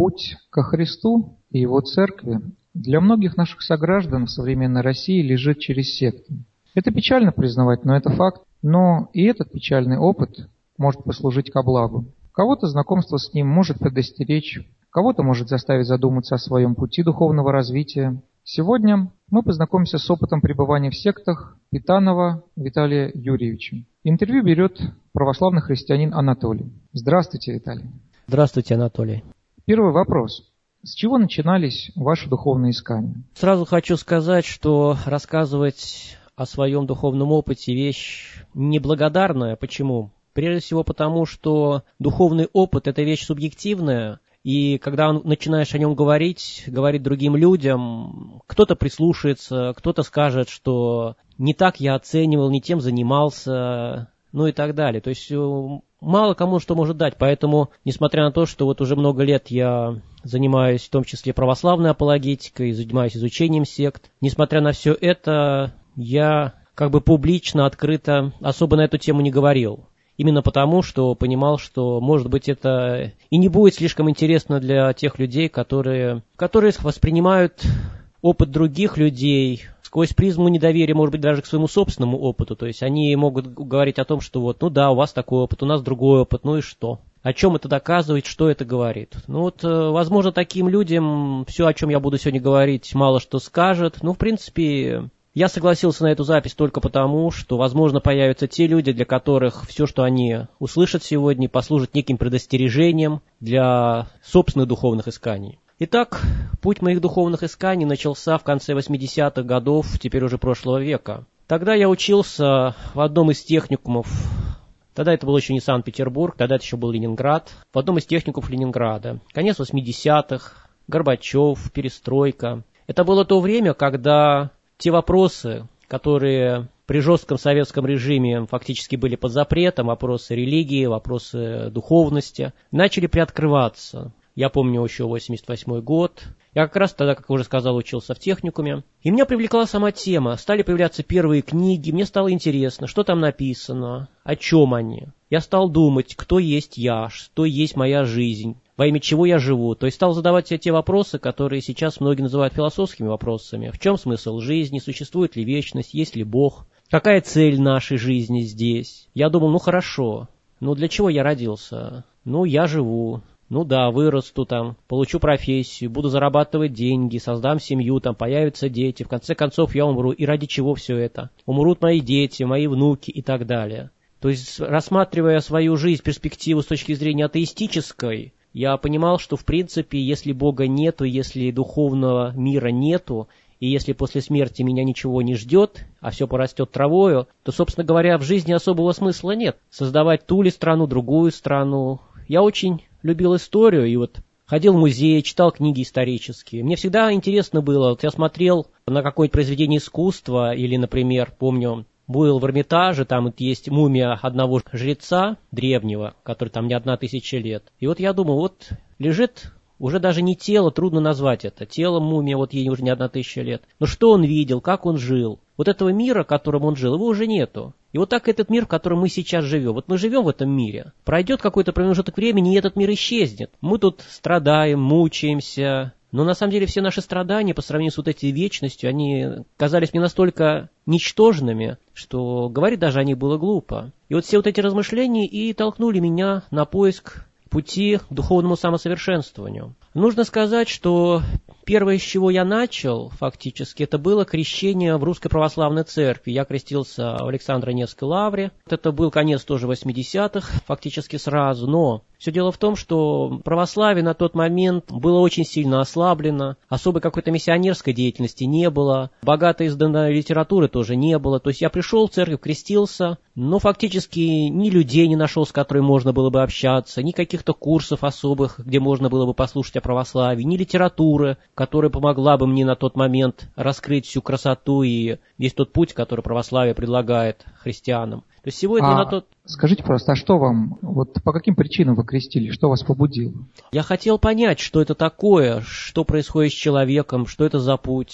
Путь ко Христу и Его Церкви для многих наших сограждан в современной России лежит через секты. Это печально признавать, но это факт. Но и этот печальный опыт может послужить ко благу. Кого-то знакомство с ним может предостеречь, кого-то может заставить задуматься о своем пути духовного развития. Сегодня мы познакомимся с опытом пребывания в сектах Питанова Виталия Юрьевича. Интервью берет православный христианин Анатолий. Здравствуйте, Виталий. Здравствуйте, Анатолий. Первый вопрос. С чего начинались ваши духовные искания? Сразу хочу сказать, что рассказывать о своем духовном опыте вещь неблагодарная. Почему? Прежде всего потому, что духовный опыт – это вещь субъективная, и когда начинаешь о нем говорить другим людям, кто-то прислушается, кто-то скажет, что не так я оценивал, не тем занимался, ну и так далее. То есть мало кому что может дать, поэтому, несмотря на то, что вот уже много лет я занимаюсь в том числе православной апологетикой, занимаюсь изучением сект, несмотря на все это, я как бы публично, открыто особо на эту тему не говорил. Именно потому, что понимал, что, может быть, это и не будет слишком интересно для тех людей, которые воспринимают опыт других людей сквозь призму недоверия, может быть, даже к своему собственному опыту. То есть они могут говорить о том, что вот, ну да, у вас такой опыт, у нас другой опыт, ну и что? О чем это доказывает, что это говорит? Ну вот, возможно, таким людям все, о чем я буду сегодня говорить, мало что скажет. Ну, в принципе, я согласился на эту запись только потому, что, возможно, появятся те люди, для которых все, что они услышат сегодня, послужит неким предостережением для собственных духовных исканий. Итак, путь моих духовных исканий начался в конце 80-х годов, теперь уже прошлого века. Тогда я учился в одном из техникумов, тогда это был еще не Санкт-Петербург, тогда это еще был Ленинград, в одном из техникумов Ленинграда. Конец 80-х, Горбачев, перестройка. Это было то время, когда те вопросы, которые при жестком советском режиме фактически были под запретом, вопросы религии, вопросы духовности, начали приоткрываться. Я помню еще 88 год. Я как раз тогда, как уже сказал, учился в техникуме. И меня привлекла сама тема. Стали появляться первые книги. Мне стало интересно, что там написано, о чем они. Я стал думать, кто есть я, что есть моя жизнь, во имя чего я живу. То есть стал задавать себе те вопросы, которые сейчас многие называют философскими вопросами. В чем смысл жизни? Существует ли вечность? Есть ли Бог? Какая цель нашей жизни здесь? Я думал, ну хорошо. Ну для чего я родился? Ну я живу. Ну да, вырасту там, получу профессию, буду зарабатывать деньги, создам семью, там появятся дети. В конце концов я умру. И ради чего все это? Умрут мои дети, мои внуки и так далее. То есть, рассматривая свою жизнь, перспективу с точки зрения атеистической, я понимал, что в принципе, если Бога нету, если духовного мира нету, и если после смерти меня ничего не ждет, а все порастет травою, то, собственно говоря, в жизни особого смысла нет. Создавать ту ли страну, другую страну. Я очень любил историю, и вот ходил в музей, читал книги исторические. Мне всегда интересно было, вот я смотрел на какое-нибудь произведение искусства, или, например, помню, был в Эрмитаже, там вот есть мумия одного жреца древнего, который там не 1000 лет. И вот я думал, вот лежит уже даже не тело, трудно назвать это. Тело мумия, вот ей уже не 1000 лет. Но что он видел, как он жил? Вот этого мира, в котором он жил, его уже нету. И вот так этот мир, в котором мы сейчас живем. Вот мы живем в этом мире. Пройдет какой-то промежуток времени, и этот мир исчезнет. Мы тут страдаем, мучаемся. Но на самом деле все наши страдания по сравнению с вот этой вечностью, они казались мне настолько ничтожными, что говорить даже о них было глупо. И вот все вот эти размышления и толкнули меня на поиск пути к духовному самосовершенствованию. Нужно сказать, что первое, с чего я начал, фактически, это было крещение в Русской Православной Церкви. Я крестился в Александро-Невской лавре. Это был конец тоже 80-х, фактически сразу, но все дело в том, что православие на тот момент было очень сильно ослаблено, особой какой-то миссионерской деятельности не было, богато изданной литературы тоже не было. То есть я пришел в церковь, крестился, но фактически ни людей не нашел, с которыми можно было бы общаться, ни каких-то курсов особых, где можно было бы послушать о православии, ни литературы, которая помогла бы мне на тот момент раскрыть всю красоту и весь тот путь, который православие предлагает христианам. То есть сегодня Скажите просто, а что вам, вот по каким причинам вы крестили, что вас побудило? Я хотел понять, что это такое, что происходит с человеком, что это за путь.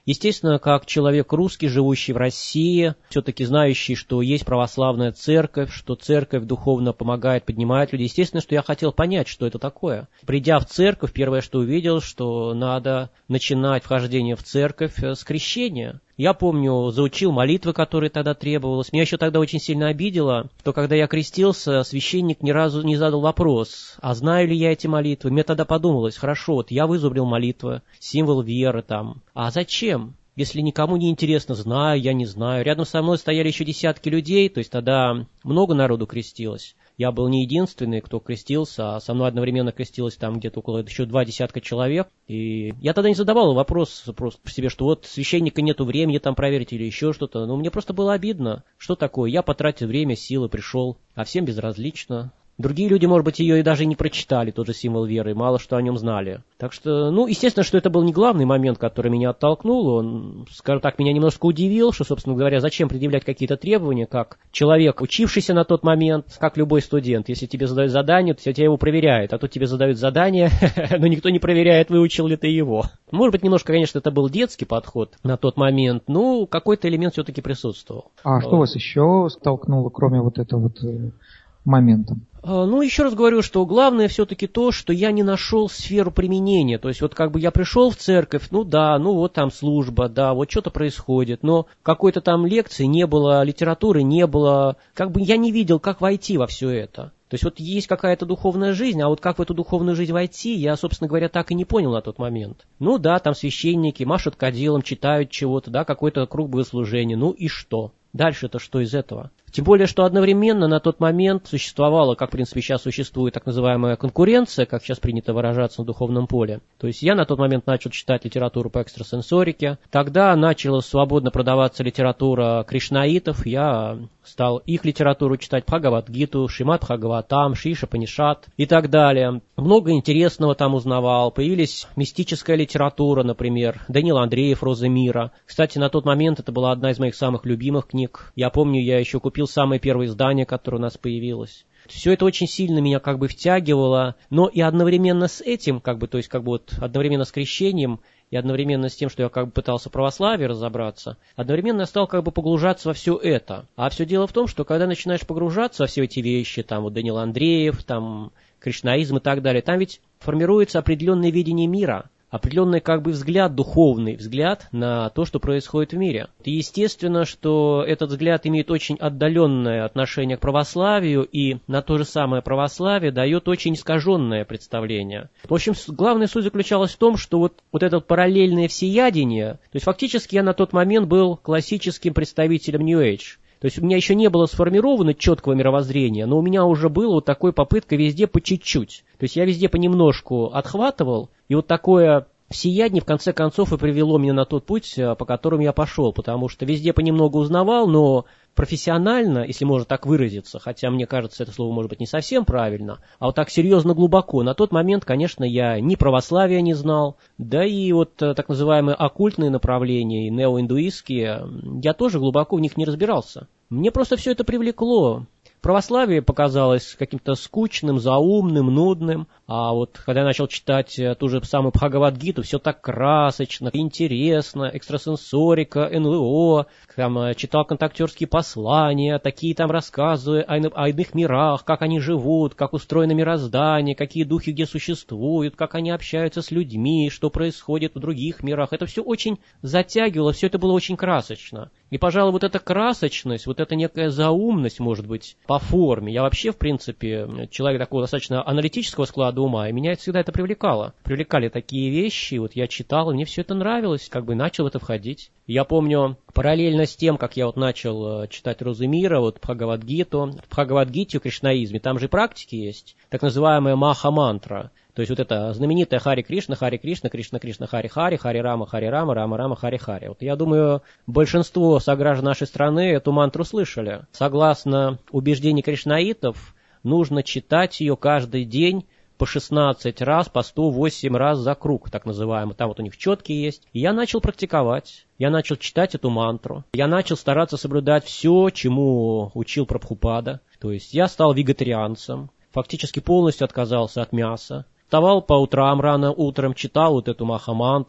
Естественно, как человек русский, живущий в России, все-таки знающий, что есть православная церковь, что церковь духовно помогает, поднимает людей, естественно, что я хотел понять, что это такое. Придя в церковь, первое, что увидел, что надо начинать вхождение в церковь с крещения. Я помню, заучил молитвы, которые тогда требовалось. Меня еще тогда очень сильно обидело, что когда я крестился, священник ни разу не задал вопрос, а знаю ли я эти молитвы. Мне тогда подумалось, хорошо, вот я вызубрил молитвы, символ веры там. А зачем? Если никому не интересно, знаю, я не знаю. Рядом со мной стояли еще десятки людей, то есть тогда много народу крестилось. Я был не единственный, кто крестился, а со мной одновременно крестилось там где-то около еще 2 десятка человек. И я тогда не задавал вопрос просто по себе, что вот священника нету времени там проверить или еще что-то. Но мне просто было обидно. Что такое? Я потратил время, силы, пришел, а всем безразлично. Другие люди, может быть, ее и даже не прочитали, тот же символ веры, мало что о нем знали. Так что, естественно, что это был не главный момент, который меня оттолкнул. Он, скажем так, меня немножко удивил, что, собственно говоря, зачем предъявлять какие-то требования, как человек, учившийся на тот момент, как любой студент. Если тебе задают задание, то тебя его проверяют, а тут тебе задают задание, но никто не проверяет, выучил ли ты его. Может быть, немножко, конечно, это был детский подход на тот момент, но какой-то элемент все-таки присутствовал. А что вас еще столкнуло, кроме вот этого момента? Еще раз говорю, что главное все-таки то, что я не нашел сферу применения. То есть вот как бы я пришел в церковь, вот там служба, да, вот что-то происходит, но какой-то там лекции не было, литературы не было, как бы я не видел, как войти во все это. То есть вот есть какая-то духовная жизнь, а вот как в эту духовную жизнь войти, я, собственно говоря, так и не понял на тот момент. Там священники машут кадилом, читают чего-то, да, какой-то круг богослужения, и что? Дальше-то что из этого? Тем более, что одновременно на тот момент существовала, как в принципе сейчас существует так называемая конкуренция, как сейчас принято выражаться на духовном поле. То есть я на тот момент начал читать литературу по экстрасенсорике. Тогда начала свободно продаваться литература кришнаитов. Я стал их литературу читать, Бхагавад-гиту, Шримад Бхагаватам, Шри Шапанишат и так далее. Много интересного там узнавал. Появились мистическая литература, например, Даниил Андреев «Розы мира». Кстати, на тот момент это была одна из моих самых любимых книг. Я помню, я еще купил самое первое издание, которое у нас появилось. Все это очень сильно меня как бы втягивало, но и одновременно с этим, одновременно с крещением, и одновременно с тем, что я как бы пытался в православии разобраться, одновременно я стал как бы погружаться во все это. А все дело в том, что когда начинаешь погружаться во все эти вещи, там вот Даниил Андреев, там кришнаизм и так далее, там ведь формируется определенное видение мира, определенный как бы взгляд, духовный взгляд на то, что происходит в мире. И естественно, что этот взгляд имеет очень отдаленное отношение к православию, и на то же самое православие дает очень искаженное представление. В общем, главная суть заключалась в том, что вот это параллельное всеядение, то есть фактически я на тот момент был классическим представителем New Age. То есть у меня еще не было сформировано четкого мировоззрения, но у меня уже была вот такая попытка везде по чуть-чуть. То есть я везде понемножку отхватывал, и вот такое всеядение в конце концов и привело меня на тот путь, по которому я пошел, потому что везде понемногу узнавал, но профессионально, если можно так выразиться, хотя мне кажется, это слово может быть не совсем правильно, а вот так серьезно глубоко, на тот момент, конечно, я ни православия не знал, да и вот так называемые оккультные направления, и неоиндуистские, я тоже глубоко в них не разбирался. Мне просто все это привлекло. Православие показалось каким-то скучным, заумным, нудным, а вот когда я начал читать ту же самую Бхагавад-гиту, все так красочно, интересно, экстрасенсорика, НЛО, там читал контактерские послания, такие там рассказы о иных мирах, как они живут, как устроено мироздание, какие духи где существуют, как они общаются с людьми, что происходит в других мирах. Это все очень затягивало, все это было очень красочно. И, пожалуй, вот эта красочность, вот эта некая заумность, может быть, по форме. Я вообще, в принципе, человек такого достаточно аналитического склада ума, и меня всегда это привлекало. Привлекали такие вещи, вот я читал, и мне все это нравилось, как бы начал в это входить. Я помню, параллельно с тем, как я вот начал читать «Розы мира», вот Бхагавад-гиту, в Бхагавад-гите в кришнаизме, там же практики есть, так называемая маха-мантра. То есть вот это знаменитое Хари Кришна, Кришна Кришна, Хари Рама, Рама Рама, Хари. Вот я думаю, большинство сограждан нашей страны эту мантру слышали. Согласно убеждению кришнаитов, нужно читать ее каждый день по 16 раз, по 108 раз за круг, так называемый. Там вот у них четки есть. И я начал практиковать. Я начал читать эту мантру. Я начал стараться соблюдать все, чему учил Прабхупада. То есть я стал вегетарианцем. Фактически полностью отказался от мяса. Вставал по утрам, рано утром, читал вот эту маха-мантру.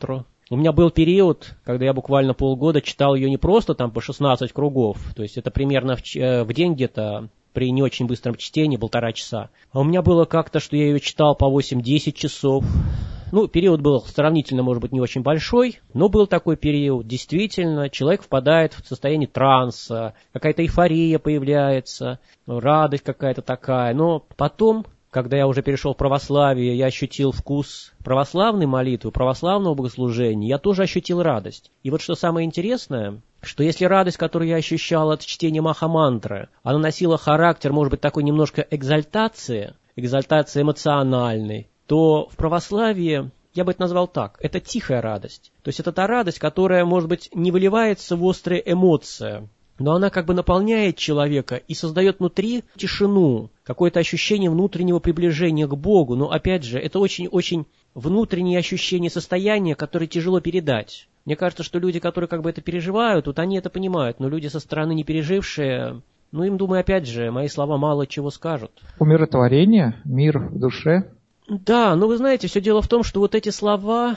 У меня был период, когда я буквально полгода читал ее не просто там по 16 кругов, то есть это примерно в день где-то при не очень быстром чтении 1,5 часа. А у меня было как-то, что я ее читал по 8-10 часов. Ну, период был сравнительно, может быть, не очень большой, но был такой период. Действительно, человек впадает в состояние транса, какая-то эйфория появляется, радость какая-то такая. Но потом, когда я уже перешел в православие, я ощутил вкус православной молитвы, православного богослужения, я тоже ощутил радость. И вот что самое интересное, что если радость, которую я ощущал от чтения Маха-мантры, она носила характер, может быть, такой немножко экзальтации эмоциональной, то в православии, я бы это назвал так, это тихая радость. То есть это та радость, которая, может быть, не выливается в острые эмоции, но она как бы наполняет человека и создает внутри тишину, какое-то ощущение внутреннего приближения к Богу. Но опять же, это очень-очень внутреннее ощущение состояния, которое тяжело передать. Мне кажется, что люди, которые как бы это переживают, вот они это понимают, но люди со стороны не пережившие, ну им, думаю, опять же, мои слова мало чего скажут. Умиротворение, мир в душе. Да, но вы знаете, все дело в том, что вот эти слова,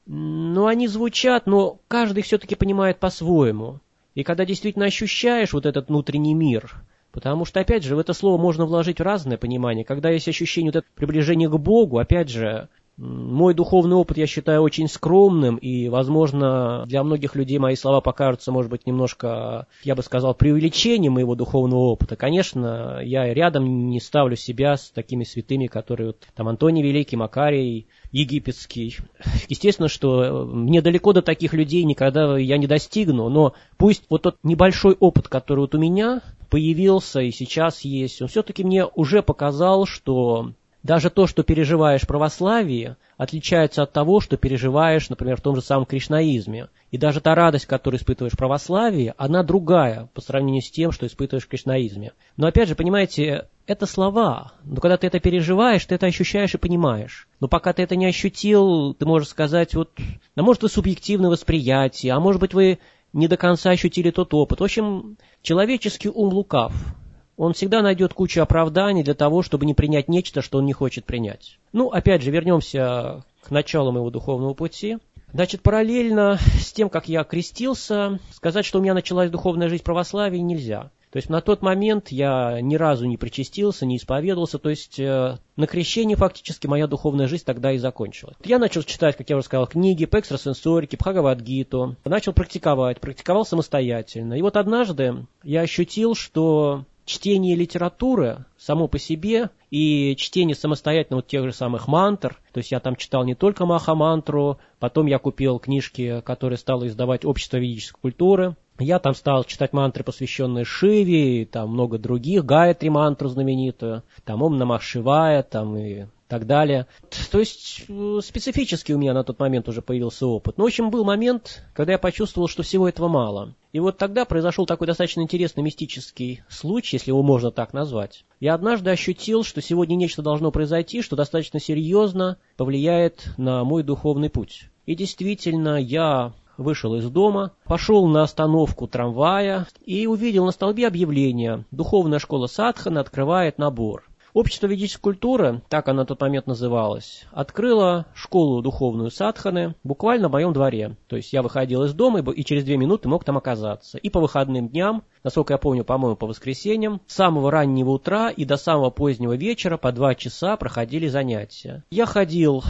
ну они звучат, но каждый все-таки понимает по-своему. И когда действительно ощущаешь вот этот внутренний мир, потому что, опять же, в это слово можно вложить разное понимание. Когда есть ощущение вот этого приближения к Богу, опять же, мой духовный опыт я считаю очень скромным, и, возможно, для многих людей мои слова покажутся, может быть, немножко, я бы сказал, преувеличением моего духовного опыта. Конечно, я рядом не ставлю себя с такими святыми, которые вот, там Антоний Великий, Макарий Египетский. Естественно, что мне далеко до таких людей никогда я не достигну, но пусть вот тот небольшой опыт, который вот у меня появился и сейчас есть, он все-таки мне уже показал, что даже то, что переживаешь в православии, отличается от того, что переживаешь, например, в том же самом кришнаизме. И даже та радость, которую испытываешь в православии, она другая по сравнению с тем, что испытываешь в кришнаизме. Но опять же, понимаете, это слова. Но когда ты это переживаешь, ты это ощущаешь и понимаешь. Но пока ты это не ощутил, ты можешь сказать, вот, а может, вы субъективное восприятие, а может быть, вы не до конца ощутили тот опыт. В общем, человеческий ум лукав. Он всегда найдет кучу оправданий для того, чтобы не принять нечто, что он не хочет принять. Ну, опять же, вернемся к началу моего духовного пути. Значит, параллельно с тем, как я крестился, сказать, что у меня началась духовная жизнь в православии, нельзя. То есть на тот момент я ни разу не причастился, не исповедовался, то есть на крещении фактически моя духовная жизнь тогда и закончилась. Я начал читать, как я уже сказал, книги по экстрасенсорике, Бхагавад-гиту, начал практиковал самостоятельно. И вот однажды я ощутил, что чтение литературы само по себе и чтение самостоятельно вот тех же самых мантр, то есть я там читал не только Маха-мантру, потом я купил книжки, которые стало издавать Общество ведической культуры, я там стал читать мантры, посвященные Шиве, и там много других, Гаятри мантру знаменитую, там Ом Намах Шивая, там и так далее. То есть специфически у меня на тот момент уже появился опыт. Но, в общем, был момент, когда я почувствовал, что всего этого мало. И вот тогда произошел такой достаточно интересный мистический случай, если его можно так назвать. Я однажды ощутил, что сегодня нечто должно произойти, что достаточно серьезно повлияет на мой духовный путь. И действительно, я вышел из дома, пошел на остановку трамвая и увидел на столбе объявление: «Духовная школа Садхана открывает набор». Общество ведической культуры, так оно на тот момент называлось, открыло школу духовную Садханы буквально в моем дворе. То есть я выходил из дома и через 2 минуты мог там оказаться. И по выходным дням, насколько я помню, по-моему, по воскресеньям, с самого раннего утра и до самого позднего вечера по 2 часа проходили занятия. Я ходил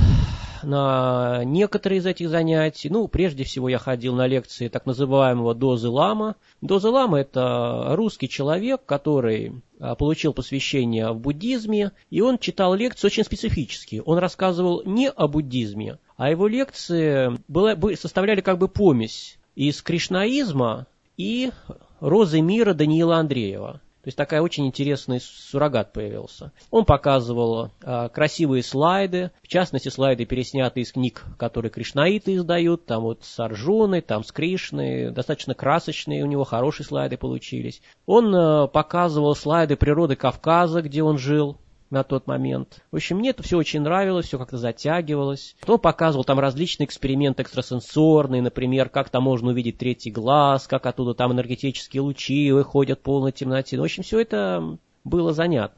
на некоторые из этих занятий. Ну, прежде всего я ходил на лекции так называемого Дозы Лама. Доза Лама — это русский человек, который получил посвящение в буддизме, и он читал лекции очень специфические. Он рассказывал не о буддизме, а его лекции составляли как бы помесь из кришнаизма и «Розы мира» Даниила Андреева. То есть такая очень интересный суррогат появился. Он показывал красивые слайды, в частности, слайды пересняты из книг, которые кришнаиты издают, там вот с Арджуной, там с Кришной, достаточно красочные у него, хорошие слайды получились. Он показывал слайды природы Кавказа, где он жил на тот момент. В общем, мне это все очень нравилось, все как-то затягивалось. Он показывал там различные эксперименты экстрасенсорные, например, как там можно увидеть третий глаз, как оттуда там энергетические лучи выходят в полной темноте. В общем, все это было занятно.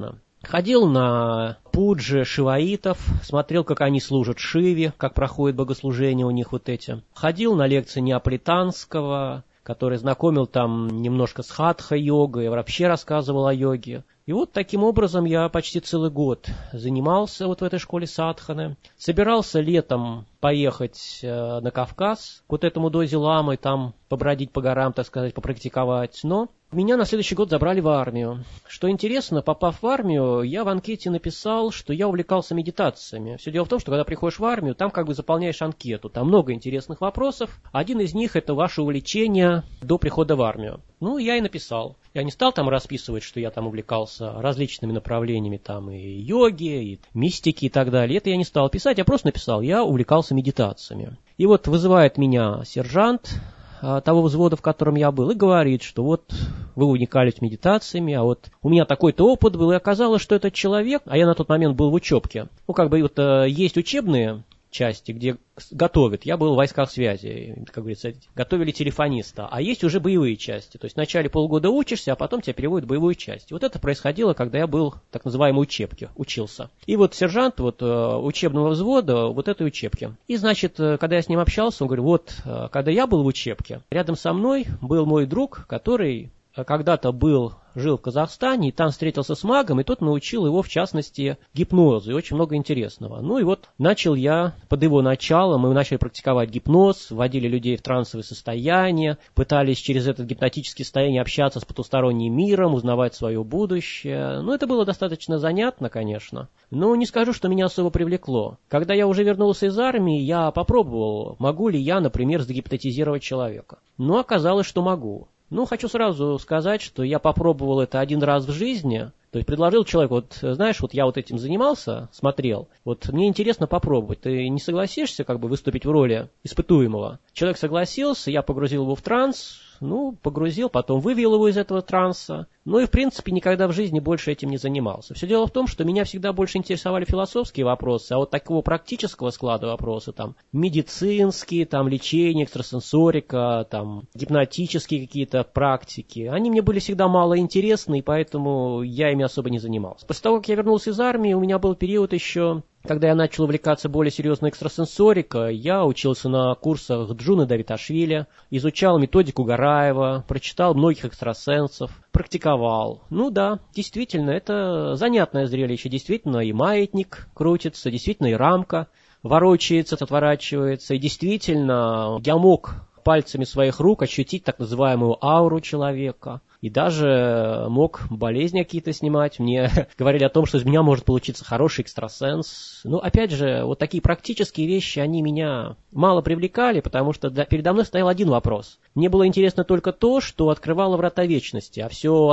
Ходил на пуджи шиваитов, смотрел, как они служат Шиве, как проходит богослужение у них вот эти. Ходил на лекции неаполитанского, который знакомил там немножко с хатха-йогой, вообще рассказывал о йоге. И вот таким образом я почти целый год занимался вот в этой школе садханы. Собирался летом поехать на Кавказ, к вот этому дозе-ламы, там побродить по горам, так сказать, попрактиковать. Но меня на следующий год забрали в армию. Что интересно, попав в армию, я в анкете написал, что я увлекался медитациями. Все дело в том, что когда приходишь в армию, там как бы заполняешь анкету. Там много интересных вопросов. Один из них — это ваше увлечение до прихода в армию. Ну, я и написал. Я не стал там расписывать, что я там увлекался различными направлениями, там и йоги, и мистики и так далее. Это я не стал писать, я просто написал, я увлекался медитациями. И вот вызывает меня сержант того взвода, в котором я был, и говорит, что вот вы увлекались медитациями, а вот у меня такой-то опыт был, и оказалось, что этот человек, а я на тот момент был в учебке, ну как бы вот есть учебные части, где готовят. Я был в войсках связи, как говорится, готовили телефониста. А есть уже боевые части. То есть вначале полгода учишься, а потом тебя переводят в боевую часть. И вот это происходило, когда я был в так называемой учебке, учился. И вот сержант вот учебного взвода вот этой учебки. И, значит, когда я с ним общался, он говорит, вот, когда я был в учебке, рядом со мной был мой друг, который когда-то жил в Казахстане, и там встретился с магом, и тот научил его, в частности, гипнозу, и очень много интересного. Ну и вот начал я, под его началом, мы начали практиковать гипноз, вводили людей в трансовое состояние, пытались через это гипнотическое состояние общаться с потусторонним миром, узнавать свое будущее. Ну, это было достаточно занятно, конечно, но не скажу, что меня особо привлекло. Когда я уже вернулся из армии, я попробовал, могу ли я, например, загипнотизировать человека. Но оказалось, что могу. Ну, хочу сразу сказать, что я попробовал это один раз в жизни, то есть предложил человеку, вот знаешь, вот я вот этим занимался, смотрел, вот мне интересно попробовать, ты не согласишься как бы выступить в роли испытуемого? Человек согласился, я погрузил его в транс, погрузил, потом вывел его из этого транса, ну и в принципе никогда в жизни больше этим не занимался. Все дело в том, что меня всегда больше интересовали философские вопросы, а вот такого практического склада вопросы, там, медицинские, там, лечение, экстрасенсорика, там, гипнотические какие-то практики, они мне были всегда мало интересны, и поэтому я ими особо не занимался. После того, как я вернулся из армии, у меня был период еще, когда я начал увлекаться более серьезно экстрасенсорикой, я учился на курсах Джуны Давиташвили, изучал методику Гараева, прочитал многих экстрасенсов, практиковал. Ну да, действительно, это занятное зрелище, действительно и маятник крутится, действительно и рамка ворочается, отворачивается, и действительно я мог пальцами своих рук ощутить так называемую ауру человека. И даже мог болезни какие-то снимать. Мне говорили о том, что из меня может получиться хороший экстрасенс. Ну, опять же, вот такие практические вещи, они меня мало привлекали, потому что передо мной стоял один вопрос. Мне было интересно только то, что открывало врата вечности, а все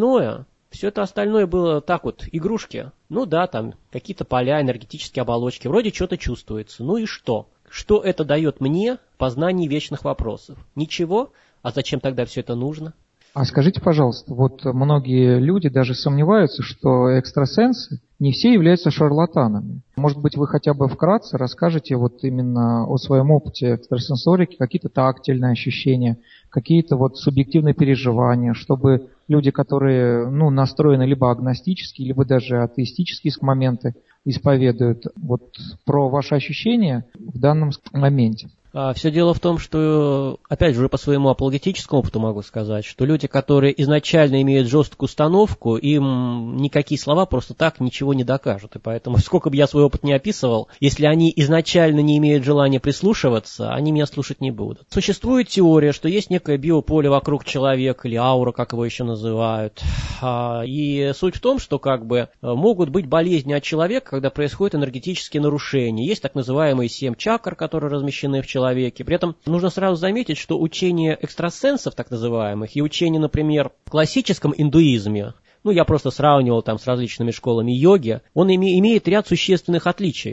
это остальное было так вот, игрушки. Ну да, там какие-то поля, энергетические оболочки, вроде что-то чувствуется. Ну и что? Что это дает мне в познании вечных вопросов? Ничего? А зачем тогда все это нужно? А скажите, пожалуйста, вот многие люди даже сомневаются, что экстрасенсы не все являются шарлатанами. Может быть, вы хотя бы вкратце расскажете вот именно о своем опыте экстрасенсорики, какие-то тактильные ощущения, какие-то вот субъективные переживания, чтобы люди, которые настроены либо агностически, либо даже атеистические моменты исповедуют, вот про ваши ощущения в данном моменте. Все дело в том, что, опять же, уже по своему апологетическому опыту могу сказать, что люди, которые изначально имеют жесткую установку, им никакие слова просто так ничего не докажут. И поэтому, сколько бы я свой опыт не описывал, если они изначально не имеют желания прислушиваться, они меня слушать не будут. Существует теория, что есть некое биополе вокруг человека, или аура, как его еще называют. И суть в том, что как бы могут быть болезни от человека, когда происходят энергетические нарушения. Есть так называемые 7 чакр, которые размещены в человеке. При этом нужно сразу заметить, что учение экстрасенсов, так называемых, и учение, например, в классическом индуизме, я просто сравнивал там с различными школами йоги, он имеет ряд существенных отличий.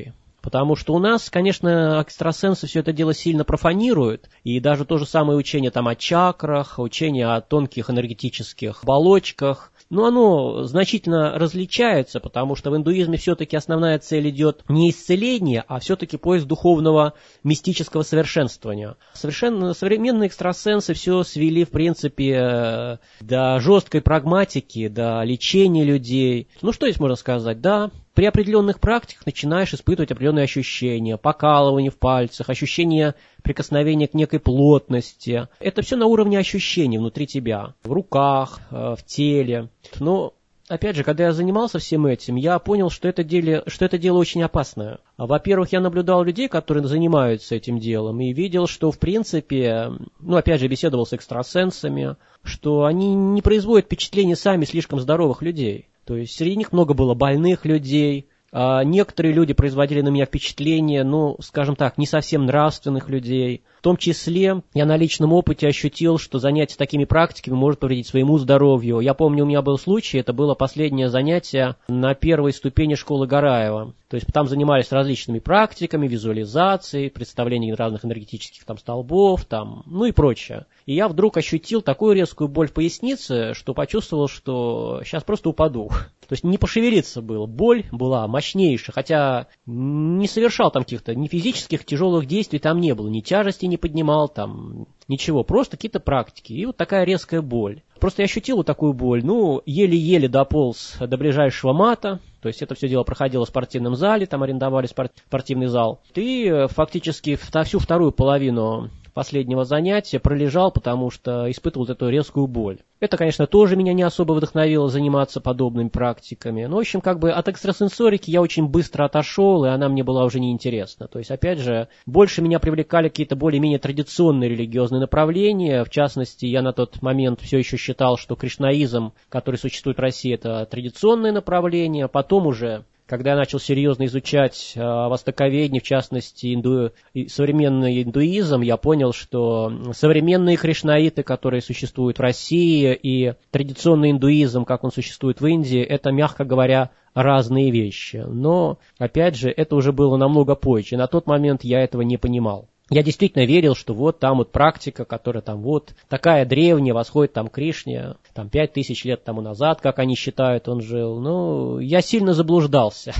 Потому что у нас, конечно, экстрасенсы все это дело сильно профанируют, и даже то же самое учение там о чакрах, учение о тонких энергетических оболочках, но оно значительно различается, потому что в индуизме все-таки основная цель идет не исцеление, а все-таки поиск духовного мистического совершенствования. Современные экстрасенсы все свели, в принципе, до жесткой прагматики, до лечения людей. Ну, что здесь можно сказать? Да, при определенных практиках начинаешь испытывать определенные ощущения, покалывание в пальцах, ощущение прикосновения к некой плотности. Это все на уровне ощущений внутри тебя, в руках, в теле. Но, опять же, когда я занимался всем этим, я понял, что это дело очень опасное. Во-первых, я наблюдал людей, которые занимаются этим делом, и видел, что, в принципе, опять же, беседовал с экстрасенсами, что они не производят впечатления сами слишком здоровых людей. То есть среди них много было больных людей, а некоторые люди производили на меня впечатление, скажем так, не совсем нравственных людей. В том числе я на личном опыте ощутил, что занятие такими практиками может повредить своему здоровью. Я помню, у меня был случай, это было последнее занятие на первой ступени школы Гараева. То есть там занимались различными практиками, визуализацией, представлением разных энергетических столбов, и прочее. И я вдруг ощутил такую резкую боль в пояснице, что почувствовал, что сейчас просто упаду. То есть не пошевелиться было. Боль была мощнейшая, хотя не совершал там каких-то ни физических тяжелых действий там не было, ни тяжести не поднимал там, ничего, просто какие-то практики. И вот такая резкая боль. Просто я ощутил вот такую боль, еле-еле дополз до ближайшего мата. То есть это все дело проходило в спортивном зале, там арендовали спортивный зал. И фактически всю вторую половину последнего занятия пролежал, потому что испытывал эту резкую боль. Это, конечно, тоже меня не особо вдохновило заниматься подобными практиками. Но, в общем, от экстрасенсорики я очень быстро отошел, и она мне была уже неинтересна. То есть, опять же, больше меня привлекали какие-то более-менее традиционные религиозные направления. В частности, я на тот момент все еще считал, что кришнаизм, который существует в России, это традиционное направление. Потом уже, когда я начал серьезно изучать востоковедение, в частности, современный индуизм, я понял, что современные кришнаиты, которые существуют в России, и традиционный индуизм, как он существует в Индии, это, мягко говоря, разные вещи. Но, опять же, это уже было намного позже. На тот момент я этого не понимал. Я действительно верил, что вот там вот практика, которая там вот такая древняя, восходит там к Кришне, там 5000 лет тому назад, как они считают, он жил. Я сильно заблуждался.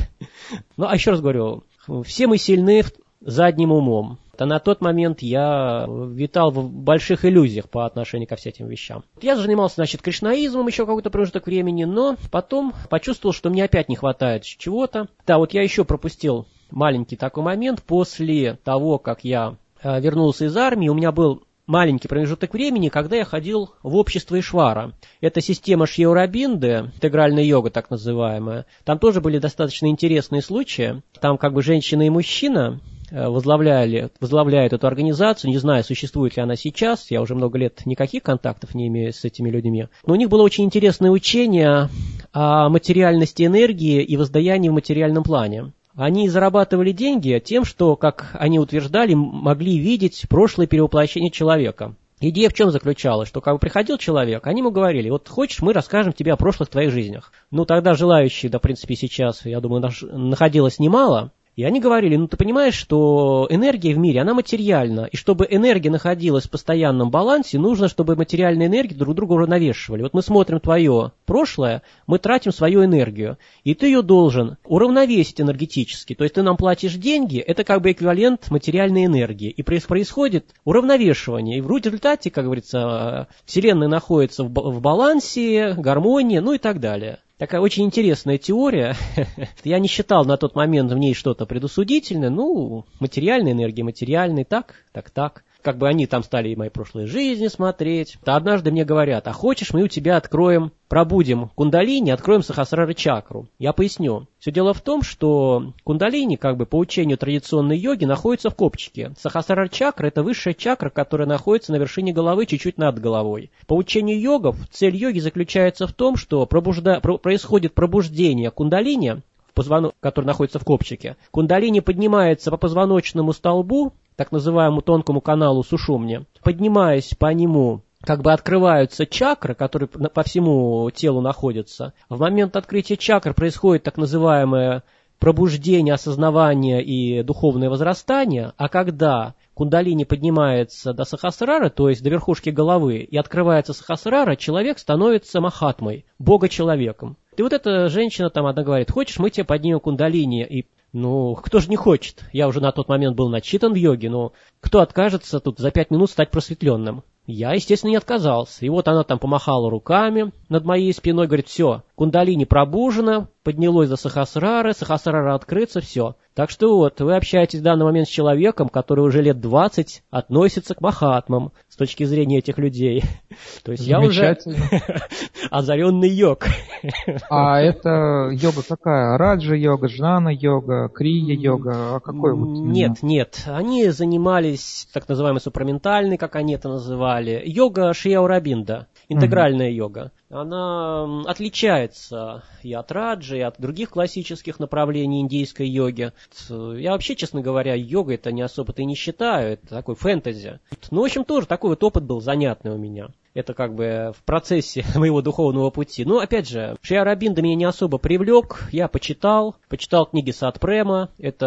А еще раз говорю, все мы сильны задним умом. А на тот момент я витал в больших иллюзиях по отношению ко всем этим вещам. Я занимался, кришнаизмом еще какой-то промежуток времени, но потом почувствовал, что мне опять не хватает чего-то. Да, вот я еще пропустил маленький такой момент. После того, как я вернулся из армии, у меня был маленький промежуток времени, когда я ходил в общество Ишвара. Это система Шри Ауробинды, интегральная йога так называемая. Там тоже были достаточно интересные случаи. Там женщина и мужчина возглавляют эту организацию. Не знаю, существует ли она сейчас. Я уже много лет никаких контактов не имею с этими людьми. Но у них было очень интересное учение о материальности энергии и воздаянии в материальном плане. Они зарабатывали деньги тем, что, как они утверждали, могли видеть прошлое перевоплощение человека. Идея в чем заключалась? Что приходил человек, они ему говорили: вот хочешь, мы расскажем тебе о прошлых твоих жизнях. Тогда желающих, в принципе, сейчас, я думаю, находилось немало. И они говорили: ты понимаешь, что энергия в мире, она материальна, и чтобы энергия находилась в постоянном балансе, нужно, чтобы материальные энергии друг друга уравновешивали. Вот мы смотрим твое прошлое, мы тратим свою энергию, и ты ее должен уравновесить энергетически, то есть ты нам платишь деньги, это эквивалент материальной энергии, и происходит уравновешивание, и в результате, как говорится, Вселенная находится в балансе, гармонии, и так далее. Такая очень интересная теория. Я не считал на тот момент в ней что-то предосудительное. Материальная энергия, материальная, так. Они там стали и мои прошлые жизни смотреть. Однажды мне говорят: а хочешь, мы у тебя пробудим кундалини, откроем сахасрара чакру. Я поясню. Все дело в том, что кундалини, по учению традиционной йоги, находится в копчике. Сахасрара чакра — это высшая чакра, которая находится на вершине головы, чуть-чуть над головой. По учению йогов, цель йоги заключается в том, что происходит пробуждение кундалини, который находится в копчике. Кундалини поднимается по позвоночному столбу, так называемому тонкому каналу сушумни. Поднимаясь по нему, открываются чакры, которые по всему телу находятся. В момент открытия чакр происходит так называемое пробуждение, осознавание и духовное возрастание, а когда кундалини поднимается до сахасрара, то есть до верхушки головы, и открывается сахасрара, человек становится махатмой, бога-человеком. И вот эта женщина там одна говорит: хочешь, мы тебе поднимем кундалини? И ну, кто же не хочет? Я уже на тот момент был начитан в йоге, но кто откажется тут за 5 минут стать просветленным? Я, естественно, не отказался. И вот она там помахала руками над моей спиной, говорит: все, кундалини пробужено, поднялось до сахасрары, сахасрара открыться, все. Так что вот, вы общаетесь в данный момент с человеком, который уже лет 20 относится к махатмам с точки зрения этих людей. То есть я уже озаренный йог. А это йога какая? Раджа-йога, джнана-йога, крия-йога? А какой вот? Нет. Они занимались так называемой супраментальной, как они это называли. Йога Шри Аурабинда, интегральная йога. Она отличается и от раджи, и от других классических направлений индийской йоги. Я вообще, честно говоря, йогой это не особо-то и не считаю, это такой фэнтези. Ну, в общем, тоже такой вот опыт был занятный у меня. Это как бы в процессе моего духовного пути. Но, опять же, Шри Аурабинда меня не особо привлек. Я почитал книги Сатпрема.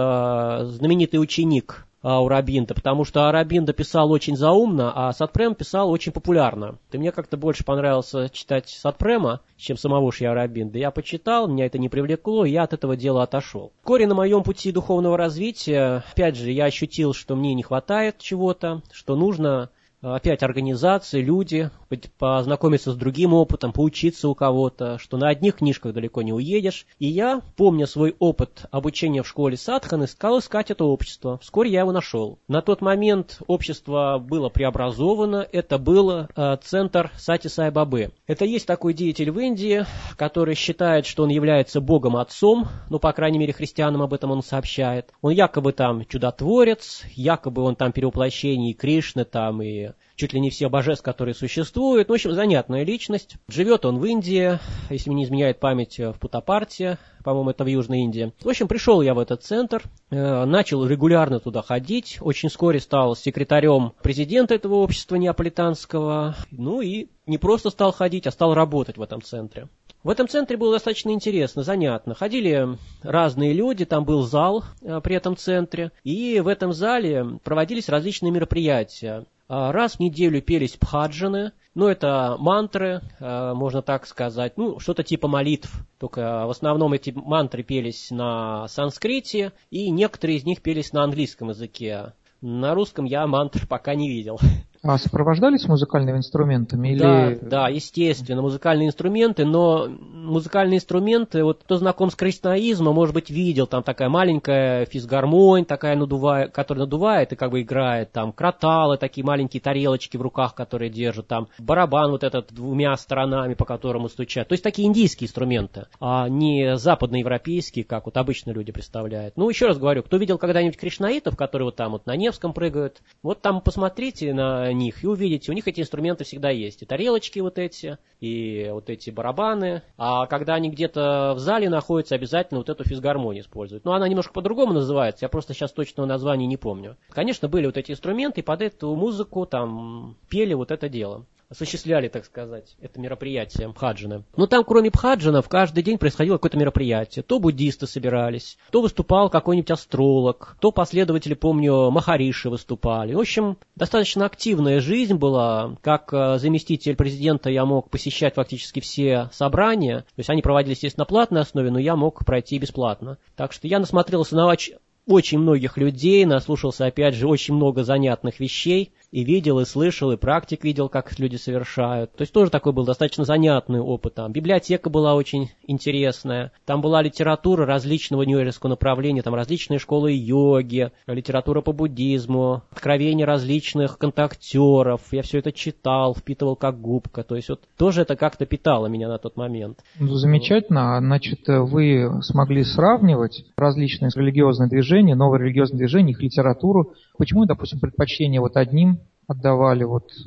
Это знаменитый ученик Аурабинда, потому что Аурабинда писал очень заумно, а Сатпрем писал очень популярно. И мне как-то больше понравилось читать Сатпрема, чем самого Шри Аурабинда. Я почитал, меня это не привлекло, и я от этого дела отошел. Вскоре на моем пути духовного развития, опять же, я ощутил, что мне не хватает чего-то, что нужно опять организации, люди, познакомиться с другим опытом, поучиться у кого-то, что на одних книжках далеко не уедешь. И я, помня свой опыт обучения в школе садханы, стал искать это общество. Вскоре я его нашел. На тот момент общество было преобразовано. Это был центр Сати Сай Бабы. Это есть такой деятель в Индии, который считает, что он является Богом-отцом. Ну, по крайней мере, христианам об этом он сообщает. Он якобы там чудотворец, якобы он там перевоплощение и Кришны, там и чуть ли не все божеств, которые существуют. В общем, занятная личность. Живет он в Индии, если мне не изменяет память, в Путапарте, по-моему, это в Южной Индии. В общем, пришел я в этот центр, начал регулярно туда ходить, очень вскоре стал секретарем президента этого общества неаполитанского, ну и не просто стал ходить, а стал работать в этом центре. В этом центре было достаточно интересно, занятно. Ходили разные люди, там был зал при этом центре, и в этом зале проводились различные мероприятия. Раз в неделю пелись бхаджаны, ну это мантры, можно так сказать, ну что-то типа молитв, только в основном эти мантры пелись на санскрите, и некоторые из них пелись на английском языке. На русском я мантр пока не видел. А сопровождались музыкальными инструментами? Или... Да, естественно, музыкальные инструменты, но музыкальные инструменты, вот кто знаком с кришнаизмом, может быть, видел, там такая маленькая физгармонь, такая которая надувает и как бы играет, там краталы, такие маленькие тарелочки в руках, которые держат, там барабан вот этот двумя сторонами, по которому стучат. То есть такие индийские инструменты, а не западноевропейские, как вот обычно люди представляют. Ну, еще раз говорю, кто видел когда-нибудь кришнаитов, которые вот там вот на Невском прыгают, вот там посмотрите на них и увидите, у них эти инструменты всегда есть. И тарелочки вот эти, и вот эти барабаны. А когда они где-то в зале находятся, обязательно вот эту физгармонию используют. Но она немножко по-другому называется, я просто сейчас точного названия не помню. Конечно, были вот эти инструменты, и под эту музыку там пели вот это дело. Осуществляли, так сказать, это мероприятие бхаджаны. Но там, кроме бхаджанов, каждый день происходило какое-то мероприятие. То буддисты собирались, то выступал какой-нибудь астролог, то последователи, помню, Махариши выступали. В общем, достаточно активная жизнь была. Как заместитель президента я мог посещать фактически все собрания. То есть они проводились, естественно, на платной основе, но я мог пройти бесплатно. Так что я насмотрелся на очень многих людей, наслушался, опять же, очень много занятных вещей, и видел, и слышал, и практик видел, как их люди совершают. То есть тоже такой был достаточно занятный опыт. Там библиотека была очень интересная, там была литература различного нью-эйджского направления, там различные школы йоги, литература по буддизму, откровения различных контактеров. Я все это читал, впитывал как губка. То есть вот тоже это как-то питало меня на тот момент. Ну, замечательно. Значит, вы смогли сравнивать различные религиозные движения, новые религиозные движения, их литературу. Почему, допустим, предпочтение вот одним отдавали,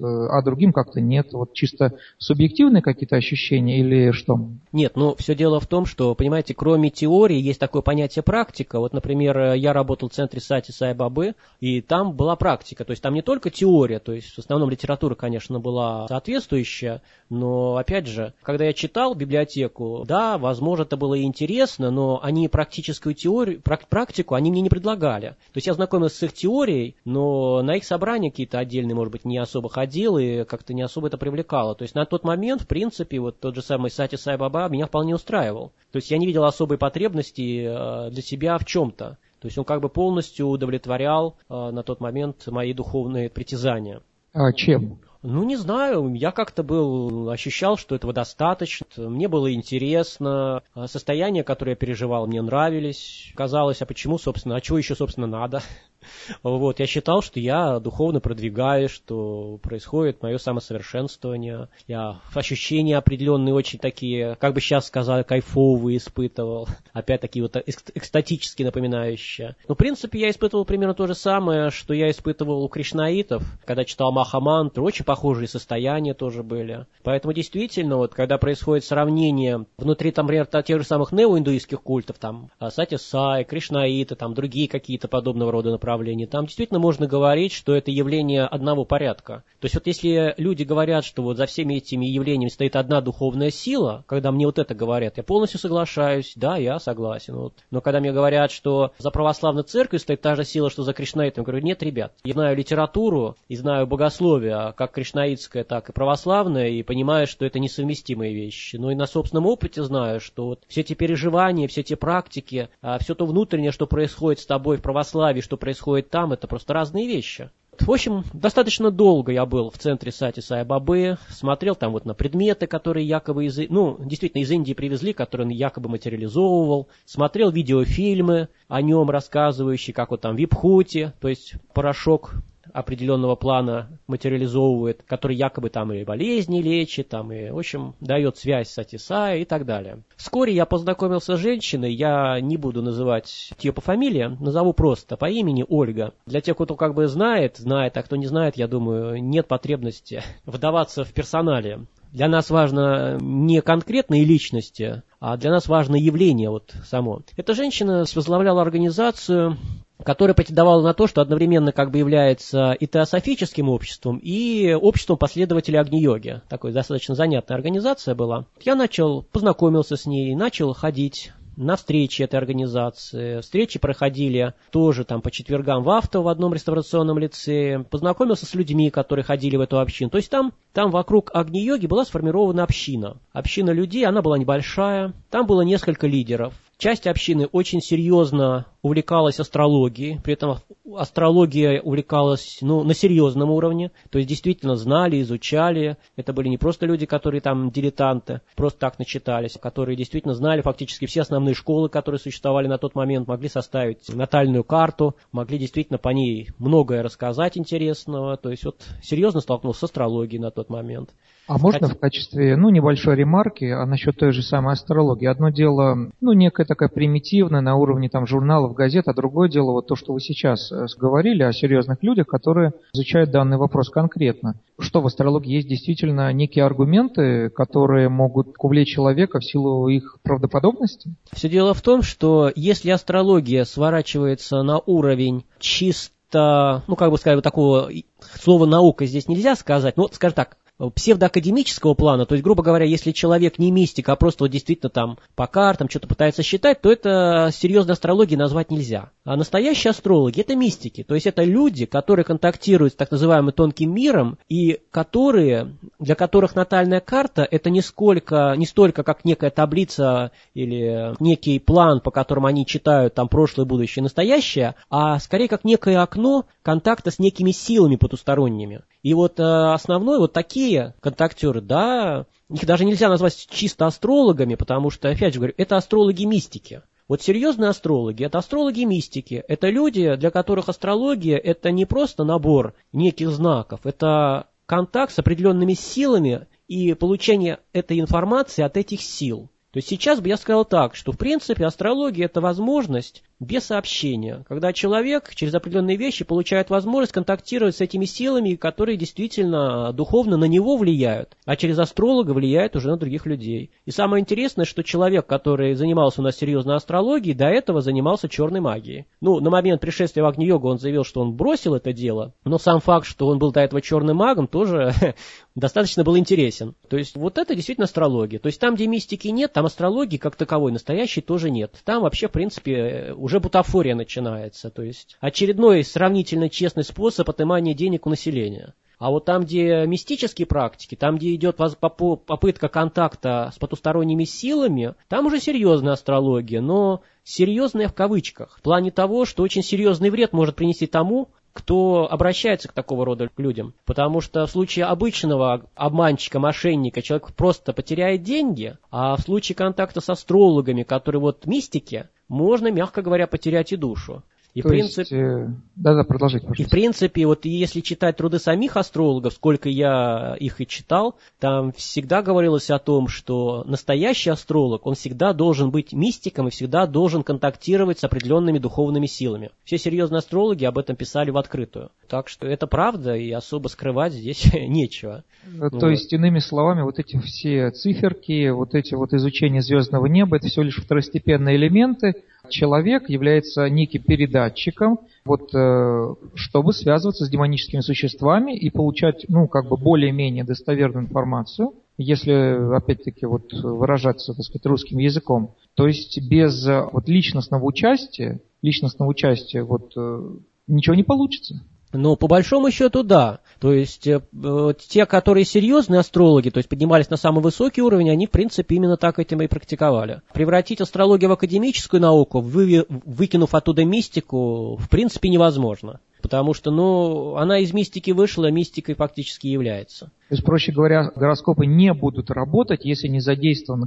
а другим как-то нет. Вот чисто субъективные какие-то ощущения или что? Нет, все дело в том, что, понимаете, кроме теории есть такое понятие практика. Вот, например, я работал в центре Сати Сай Бабы, и там была практика. То есть там не только теория, то есть в основном литература, конечно, была соответствующая, но, опять же, когда я читал библиотеку, да, возможно, это было и интересно, но они практическую теорию, практику они мне не предлагали. То есть я знакомился с их теорией, но на их собрания какие-то отдельные, может быть, не особо ходил и как-то не особо это привлекало. То есть на тот момент, в принципе, вот тот же самый Сати Сай Баба меня вполне устраивал. То есть я не видел особой потребности для себя в чем-то. То есть он как бы полностью удовлетворял на тот момент мои духовные притязания. А чем? Не знаю, я как-то ощущал, что этого достаточно, мне было интересно, состояния, которые я переживал, мне нравились. Казалось, а чего еще, собственно, надо? Вот, я считал, что я духовно продвигаюсь, что происходит мое самосовершенствование. Я ощущения определенные очень такие, как бы сейчас сказали, кайфовые испытывал. Опять-таки вот экстатически напоминающие. В принципе, я испытывал примерно то же самое, что я испытывал у кришнаитов, когда читал Маха-мантру. Очень похожие состояния тоже были. Поэтому действительно, вот когда происходит сравнение внутри, там, например, тех же самых неоиндуистских культов, там, Сати-Сай, кришнаиты, там, другие какие-то подобного рода направления, там действительно можно говорить, что это явление одного порядка. То есть вот если люди говорят, что вот за всеми этими явлениями стоит одна духовная сила, когда мне вот это говорят, я полностью соглашаюсь, да, я согласен. Вот. Но когда мне говорят, что за православной церковью стоит та же сила, что за кришнаитом, я говорю, нет, ребят, я знаю литературу и знаю богословие, как кришнаитское, так и православное, и понимаю, что это несовместимые вещи. Но и на собственном опыте знаю, что вот все эти переживания, все эти практики, все то внутреннее, что происходит с тобой в православии, что происходит там, это просто разные вещи. В общем, достаточно долго я был в центре Сати Сай Бабы, смотрел там вот на предметы, которые якобы действительно из Индии привезли, которые он якобы материализовывал, смотрел видеофильмы о нем, рассказывающие, как вот там випхути, то есть порошок определенного плана материализовывает, который якобы там и болезни лечит, там и, в общем, дает связь с Сати-Сай и так далее. Вскоре я познакомился с женщиной, я не буду называть ее по фамилии, назову просто по имени Ольга. Для тех, кто как бы знает, а кто не знает, я думаю, нет потребности вдаваться в персонале. Для нас важно не конкретные личности, а для нас важно явление вот само. Эта женщина возглавляла организацию, которая претендовала на то, что одновременно как бы является и теософическим обществом, и обществом последователей Агни-йоги. Такой достаточно занятная организация была. Я познакомился с ней, начал ходить на встречи этой организации. Встречи проходили тоже там по четвергам в Авто в одном реставрационном лицее. Познакомился с людьми, которые ходили в эту общину. То есть там вокруг Агни-йоги была сформирована община. Община людей, она была небольшая. Там было несколько лидеров. Часть общины очень серьезно увлекалась астрологией, при этом астрология увлекалась на серьезном уровне, то есть действительно знали, изучали. Это были не просто люди, которые там дилетанты, просто так начитались, которые действительно знали фактически все основные школы, которые существовали на тот момент, могли составить натальную карту, могли действительно по ней многое рассказать интересного, то есть вот серьезно столкнулся с астрологией на тот момент. А можно в качестве, небольшой ремарки насчет той же самой астрологии? Одно дело, некая такая примитивная на уровне там журналов, газет, а другое дело вот то, что вы сейчас говорили о серьезных людях, которые изучают данный вопрос конкретно. Что в астрологии есть действительно некие аргументы, которые могут увлечь человека в силу их правдоподобности? Все дело в том, что если астрология сворачивается на уровень чисто, такого слова наука здесь нельзя сказать, скажем так, псевдоакадемического плана, то есть, грубо говоря, если человек не мистик, а просто вот действительно там по картам что-то пытается считать, то это серьезной астрологией назвать нельзя. А настоящие астрологи – это мистики, то есть это люди, которые контактируют с так называемым тонким миром и для которых натальная карта – это не столько как некая таблица или некий план, по которому они читают там прошлое, будущее, настоящее, а скорее как некое окно контакта с некими силами потусторонними. И вот основной вот такие контактеры, да, их даже нельзя назвать чисто астрологами, потому что, опять же говорю, это астрологи-мистики. Вот серьезные астрологи – это астрологи-мистики. Это люди, для которых астрология – это не просто набор неких знаков, это контакт с определенными силами и получение этой информации от этих сил. То есть сейчас бы я сказал так, что в принципе астрология – это возможность без сообщения, когда человек через определенные вещи получает возможность контактировать с этими силами, которые действительно духовно на него влияют, а через астролога влияют уже на других людей. И самое интересное, что человек, который занимался у нас серьезной астрологией, до этого занимался черной магией. Ну, на момент пришествия в Агни-йогу он заявил, что он бросил это дело, но сам факт, что он был до этого черным магом, тоже достаточно был интересен. То есть вот это действительно астрология. То есть там, где мистики нет, там астрологии как таковой настоящей тоже нет. Там вообще, в принципе, уже бутафория начинается. То есть очередной сравнительно честный способ отымания денег у населения. А вот там, где мистические практики, там, где идет попытка контакта с потусторонними силами, там уже серьезная астрология, но серьезная в кавычках. В плане того, что очень серьезный вред может принести тому, кто обращается к такого рода людям. Потому что в случае обычного обманщика, мошенника, человек просто потеряет деньги, а в случае контакта с астрологами, которые вот мистики, можно, мягко говоря, потерять и душу. И продолжите, пожалуйста. И в принципе, вот если читать труды самих астрологов, сколько я их и читал, там всегда говорилось о том, что настоящий астролог, он всегда должен быть мистиком и всегда должен контактировать с определенными духовными силами. Все серьезные астрологи об этом писали в открытую. Так что это правда, и особо скрывать здесь нечего. То есть, иными словами, вот эти все циферки, вот эти вот изучения звездного неба, это всего лишь второстепенные элементы. Человек является неким передатчиком, чтобы связываться с демоническими существами и получать, более-менее достоверную информацию, если, опять-таки, выражаться, так сказать, русским языком. То есть без личностного участия ничего не получится. Ну, по большому счету, да. То есть, те, которые серьезные астрологи, то есть поднимались на самый высокий уровень, они, в принципе, именно так этим и практиковали. Превратить астрологию в академическую науку, выкинув оттуда мистику, в принципе, невозможно. Потому что, она из мистики вышла, мистикой фактически является. То есть, проще говоря, гороскопы не будут работать, если не задействован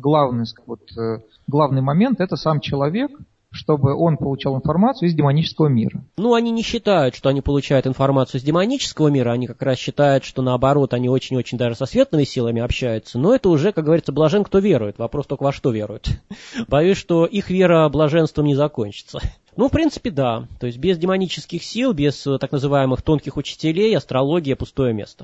главный момент, это сам человек, чтобы он получал информацию из демонического мира. Они не считают, что они получают информацию из демонического мира, они как раз считают, что наоборот, они очень-очень даже со светлыми силами общаются, но это уже, как говорится, блажен, кто верует, вопрос только во что верует. Боюсь, что их вера блаженством не закончится. В принципе, да. То есть без демонических сил, без так называемых тонких учителей, астрология — пустое место.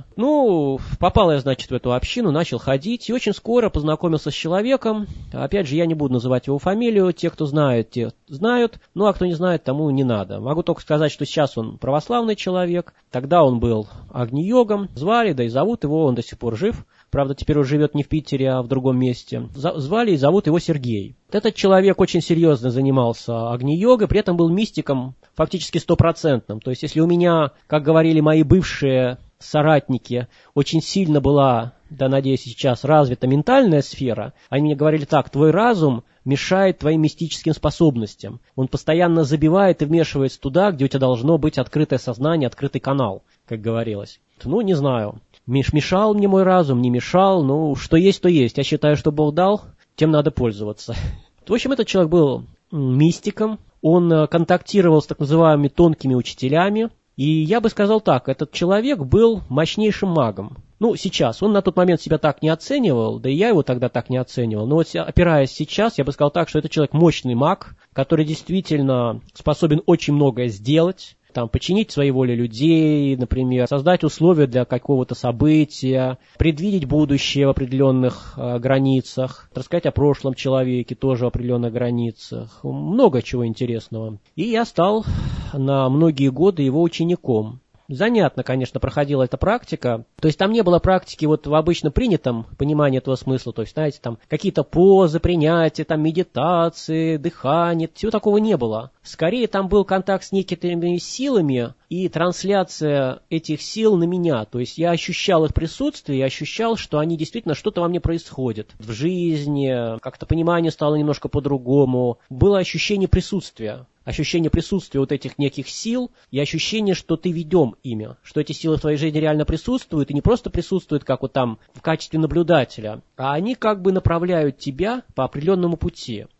Попал я, значит, в эту общину, начал ходить, и очень скоро познакомился с человеком. Опять же, я не буду называть его фамилию, те, кто знают, те знают, а кто не знает, тому не надо. Могу только сказать, что сейчас он православный человек, тогда он был Агни-йогом, звали, да и зовут его, он до сих пор жив. Правда, теперь он живет не в Питере, а в другом месте. Звали и зовут его Сергей. Этот человек очень серьезно занимался Агни-йогой, при этом был мистиком фактически 100%. То есть, если у меня, как говорили мои бывшие соратники, очень сильно была, надеюсь, сейчас развита ментальная сфера, они мне говорили так: твой разум мешает твоим мистическим способностям. Он постоянно забивает и вмешивается туда, где у тебя должно быть открытое сознание, открытый канал, как говорилось. Не знаю. Мешал мне мой разум, не мешал, что есть, то есть. Я считаю, что Бог дал, тем надо пользоваться. В общем, этот человек был мистиком, он контактировал с так называемыми тонкими учителями, и я бы сказал так, этот человек был мощнейшим магом. Сейчас, он на тот момент себя так не оценивал, да и я его тогда так не оценивал, но опираясь сейчас, я бы сказал так, что это человек мощный маг, который действительно способен очень многое сделать, починить своей воле людей, например, создать условия для какого-то события, предвидеть будущее в определенных границах, рассказать о прошлом человеке тоже в определенных границах. Много чего интересного. И я стал на многие годы его учеником. Занятно, конечно, проходила эта практика. То есть там не было практики в обычно принятом понимании этого смысла. То есть, знаете, там какие-то позы, принятия, медитации, дыхание. Всего такого не было. Скорее там был контакт с некими силами и трансляция этих сил на меня. То есть я ощущал их присутствие, я ощущал, что они действительно что-то во мне происходит. В жизни, как-то понимание стало немножко по-другому. Было ощущение присутствия. Ощущение присутствия этих неких сил и ощущение, что ты ведем ими, что эти силы в твоей жизни реально присутствуют и не просто присутствуют как в качестве наблюдателя, а они направляют тебя по определенному пути.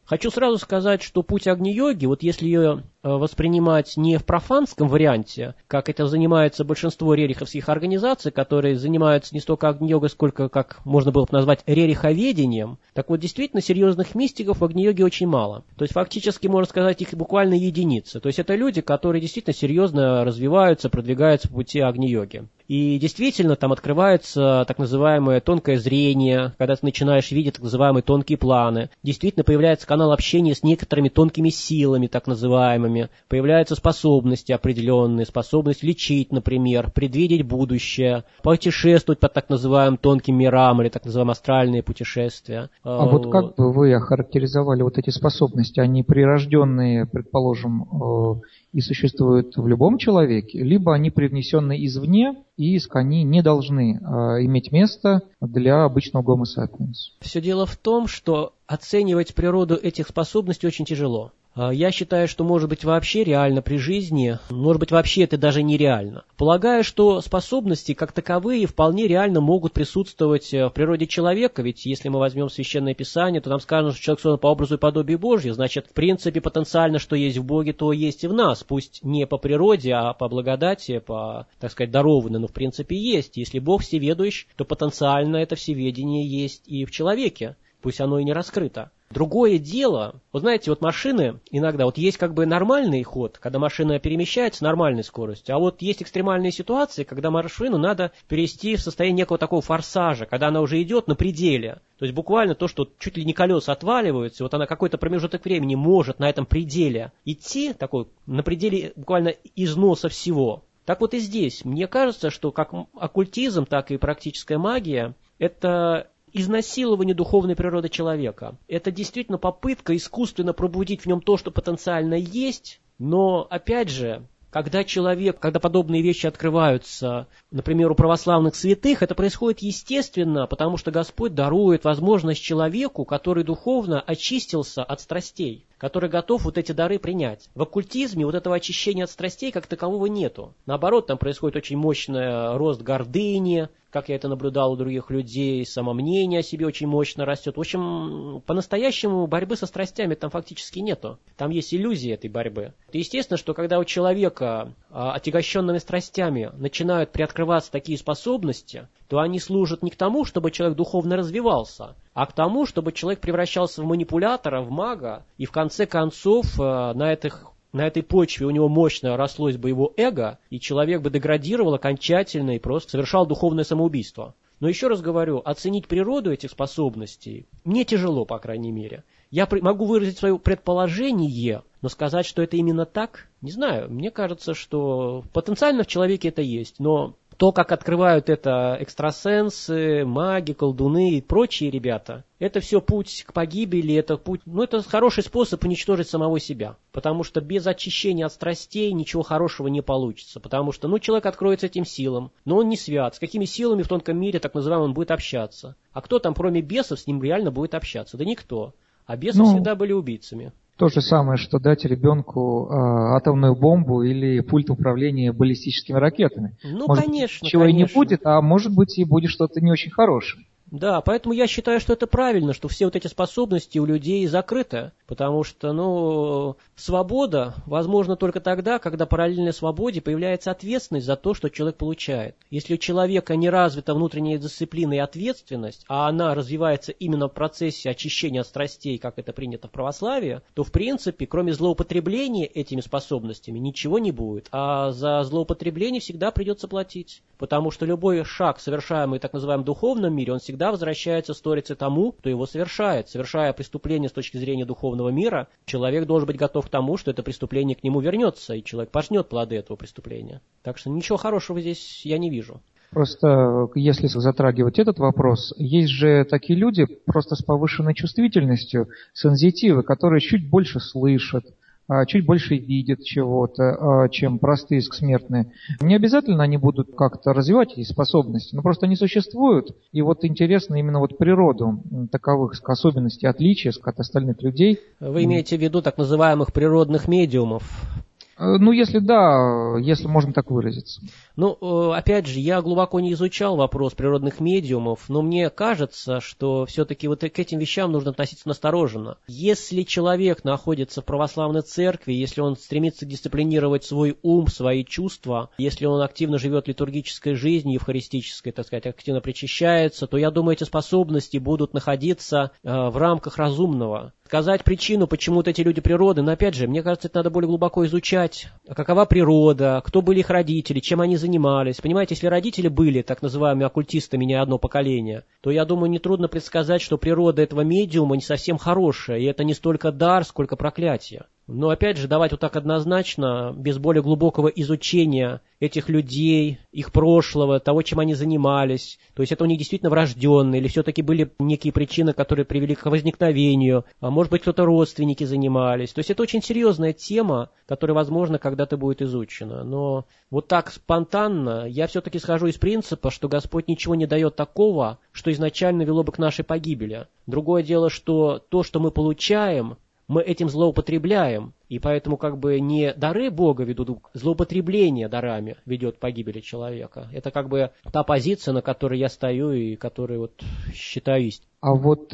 Хочу сразу сказать, что путь Агни-йоги, вот если ее воспринимать не в профанском варианте, как это занимается большинство рериховских организаций, которые занимаются не столько Агни-йогой, сколько, как можно было бы назвать, рериховедением, так вот действительно серьезных мистиков в Агни-йоге очень мало. То есть фактически, можно сказать, их буквально единицы. То есть это люди, которые действительно серьезно развиваются, продвигаются по пути Агни-йоги. И действительно там открывается так называемое тонкое зрение, когда ты начинаешь видеть так называемые тонкие планы. Действительно появляется канал общения с некоторыми тонкими силами, так называемыми. Появляются способности определенные, способность лечить, например, предвидеть будущее, путешествовать по так называемым тонким мирам или так называемые астральные путешествия. А вот как бы вы охарактеризовали вот эти способности? Они прирожденные, предположим, и существуют в любом человеке, либо они привнесены извне, и они не должны иметь место для обычного гомо сапиенс. Все дело в том, что оценивать природу этих способностей очень тяжело. Я считаю, что может быть вообще реально при жизни, может быть вообще это даже нереально. Полагаю, что способности как таковые вполне реально могут присутствовать в природе человека, ведь если мы возьмем Священное Писание, то нам сказано, что человек создан по образу и подобию Божьему, значит, в принципе, потенциально, что есть в Боге, то есть и в нас, пусть не по природе, а по благодати, по, так сказать, дарованной, но в принципе есть. Если Бог всеведущ, то потенциально это всеведение есть и в человеке, пусть оно и не раскрыто. Другое дело, вот знаете, вот машины иногда, вот есть как бы нормальный ход, когда машина перемещается с нормальной скоростью, а вот есть экстремальные ситуации, когда машину надо перевести в состояние некого такого форсажа, когда она уже идет на пределе. То есть буквально то, что чуть ли не колеса отваливаются, вот она какой-то промежуток времени может на этом пределе идти, такой, на пределе буквально износа всего. Так вот и здесь, мне кажется, что как оккультизм, так и практическая магия, это изнасилование духовной природы человека. Это действительно попытка искусственно пробудить в нем то, что потенциально есть, но, опять же, когда подобные вещи открываются, например, у православных святых, это происходит естественно, потому что Господь дарует возможность человеку, который духовно очистился от страстей, который готов вот эти дары принять. В оккультизме вот этого очищения от страстей как такового нету. Наоборот, там происходит очень мощный рост гордыни, как я это наблюдал у других людей, самомнение о себе очень мощно растет. В общем, по-настоящему борьбы со страстями там фактически нету. Там есть иллюзия этой борьбы. Это естественно, что когда у человека, отягощенными страстями, начинают приоткрываться такие способности, то они служат не к тому, чтобы человек духовно развивался, а к тому, чтобы человек превращался в манипулятора, в мага, и в конце концов на этой почве у него мощно рослось бы его эго, и человек бы деградировал окончательно и просто совершал духовное самоубийство. Но еще раз говорю, оценить природу этих способностей мне тяжело, по крайней мере. Я могу выразить свое предположение, но сказать, что это именно так, не знаю. Мне кажется, что потенциально в человеке это есть, но то, как открывают это экстрасенсы, маги, колдуны и прочие ребята, это все путь к погибели, это хороший способ уничтожить самого себя. Потому что без очищения от страстей ничего хорошего не получится. Потому что, человек откроется этим силам, но он не свят. С какими силами в тонком мире, так называемым, он будет общаться? А кто там, кроме бесов, с ним реально будет общаться? Да никто. А бесы всегда были убийцами. То же самое, что дать ребенку атомную бомбу или пульт управления баллистическими ракетами. Может, конечно. Чего и не будет, а может быть и будет что-то не очень хорошее. Да, поэтому я считаю, что это правильно, что все вот эти способности у людей закрыты, потому что, свобода возможна только тогда, когда параллельно свободе появляется ответственность за то, что человек получает. Если у человека не развита внутренняя дисциплина и ответственность, а она развивается именно в процессе очищения от страстей, как это принято в православии, то, в принципе, кроме злоупотребления этими способностями, ничего не будет. А за злоупотребление всегда придется платить, потому что любой шаг, совершаемый в так называемом духовном мире, он всегда возвращается сторицей тому, кто его совершает. Совершая преступление с точки зрения духовного мира, человек должен быть готов к тому, что это преступление к нему вернется, и человек пожнет плоды этого преступления. Так что ничего хорошего здесь я не вижу. Просто, если затрагивать этот вопрос, есть же такие люди просто с повышенной чувствительностью, сензитивы, которые чуть больше слышат, чуть больше видят чего-то, чем простые смертные. Не обязательно они будут как-то развивать эти способности, но просто они существуют. И вот интересно именно природу таковых особенностей, отличия от остальных людей. Вы имеете в виду так называемых природных медиумов? Ну, если да, если можно так выразиться. Ну, опять же, я глубоко не изучал вопрос природных медиумов, но мне кажется, что все-таки вот к этим вещам нужно относиться настороженно. Если человек находится в православной церкви, если он стремится дисциплинировать свой ум, свои чувства, если он активно живет литургической жизнью, евхаристической, так сказать, активно причащается, то я думаю, эти способности будут находиться в рамках разумного. Сказать причину, почему вот эти люди природы, но опять же, мне кажется, это надо более глубоко изучать. Какова природа, кто были их родители, чем они занимались. Понимаете, если родители были так называемыми оккультистами не одно поколение, то, я думаю, нетрудно предсказать, что природа этого медиума не совсем хорошая, и это не столько дар, сколько проклятие. Но опять же, давать вот так однозначно, без более глубокого изучения этих людей, их прошлого, того, чем они занимались, то есть это у них действительно врожденные, или все-таки были некие причины, которые привели к возникновению, а может быть кто-то родственники занимались. То есть это очень серьезная тема, которая, возможно, когда-то будет изучена. Но вот так спонтанно я все-таки схожу из принципа, что Господь ничего не дает такого, что изначально вело бы к нашей погибели. Другое дело, что то, что мы получаем, мы этим злоупотребляем, и поэтому как бы не дары Бога ведут, злоупотребление дарами ведет к погибели человека. Это как бы та позиция, на которой я стою и которую вот считаю истиной. А вот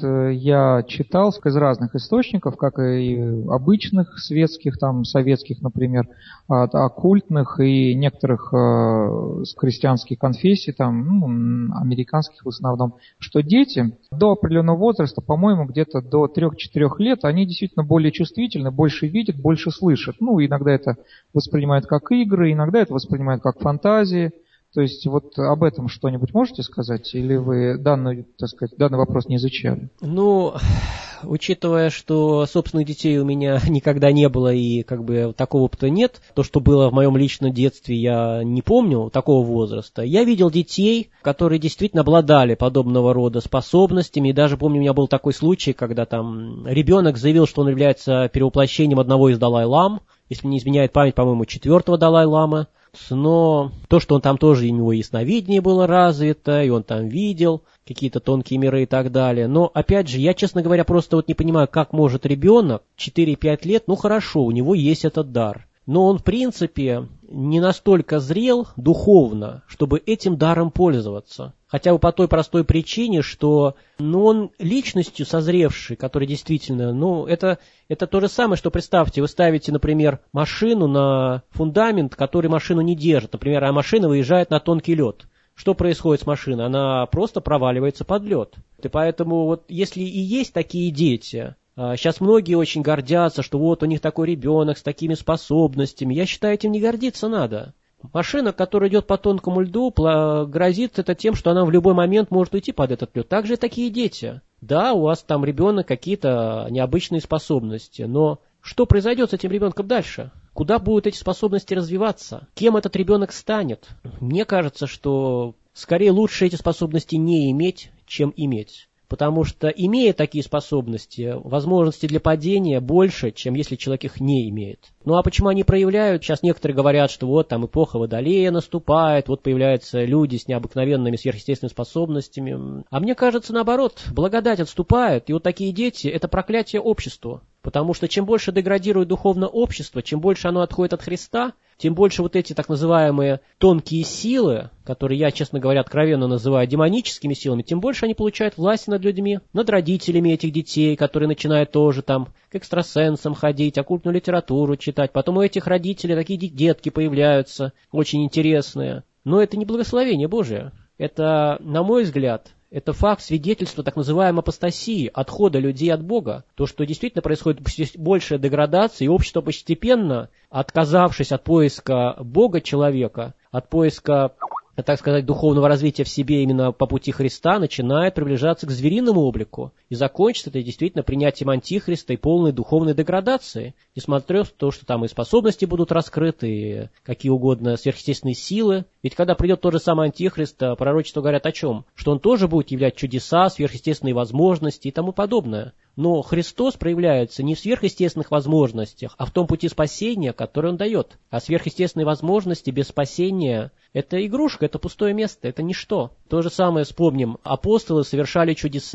я читал из разных источников, как и обычных светских, там, советских, например, оккультных и некоторых христианских конфессий, там, американских в основном, что дети до определенного возраста, по-моему, где-то до 3-4 лет, они действительно более чувствительны, больше видят, больше слышат. Ну, иногда это воспринимают как игры, иногда это воспринимают как фантазии. То есть вот об этом что-нибудь можете сказать? Или вы данный вопрос не изучали? Ну, учитывая, что собственных детей у меня никогда не было и как бы такого опыта нет, то, что было в моем личном детстве, я не помню такого возраста. Я видел детей, которые действительно обладали подобного рода способностями. И даже помню, у меня был такой случай, когда там ребенок заявил, что он является перевоплощением одного из Далай-лам, если не изменяет память, по-моему, 4-го Далай-ламы. Но то, что он там тоже, у него ясновидение было развито, и он там видел какие-то тонкие миры и так далее. Но, опять же, я, честно говоря, просто вот не понимаю, как может ребенок 4-5 лет, ну хорошо, у него есть этот дар. Но он, в принципе, не настолько зрел духовно, чтобы этим даром пользоваться. Хотя бы по той простой причине, что он личностью созревший, который действительно, это то же самое, что представьте, вы ставите, например, машину на фундамент, который машину не держит. Например, а машина выезжает на тонкий лед. Что происходит с машиной? Она просто проваливается под лед. И поэтому вот если и есть такие дети, сейчас многие очень гордятся, что вот у них такой ребенок с такими способностями. Я считаю, этим не гордиться надо. Машина, которая идет по тонкому льду, грозит это тем, что она в любой момент может уйти под этот лед. Также и такие дети. Да, у вас там ребенок какие-то необычные способности, но что произойдет с этим ребенком дальше? Куда будут эти способности развиваться? Кем этот ребенок станет? Мне кажется, что скорее лучше эти способности не иметь, чем иметь. Потому что, имея такие способности, возможности для падения больше, чем если человек их не имеет. Ну а почему они проявляют? Сейчас некоторые говорят, что вот там эпоха Водолея наступает, вот появляются люди с необыкновенными сверхъестественными способностями. А мне кажется, наоборот, благодать отступает, и вот такие дети – это проклятие обществу. Потому что чем больше деградирует духовное общество, чем больше оно отходит от Христа, тем больше вот эти так называемые тонкие силы, которые я, честно говоря, откровенно называю демоническими силами, тем больше они получают власть над людьми, над родителями этих детей, которые начинают тоже там к экстрасенсам ходить, оккультную литературу читать. Потом у этих родителей такие детки появляются, очень интересные. Но это не благословение Божие. Это, на мой взгляд, это факт свидетельства так называемой апостасии, отхода людей от Бога. То, что действительно происходит большая деградация, и общество постепенно, отказавшись от поиска Бога человека, от поиска, так сказать, духовного развития в себе именно по пути Христа, начинает приближаться к звериному облику. И закончится это действительно принятием антихриста и полной духовной деградации. Несмотря на то, что там и способности будут раскрыты, и какие угодно сверхъестественные силы. Ведь когда придет тот же самый антихрист, пророчества говорят о чем? Что он тоже будет являть чудеса, сверхъестественные возможности и тому подобное. Но Христос проявляется не в сверхъестественных возможностях, а в том пути спасения, который Он дает. А сверхъестественные возможности без спасения – это игрушка, это пустое место, это ничто. То же самое вспомним. Апостолы совершали чудеса,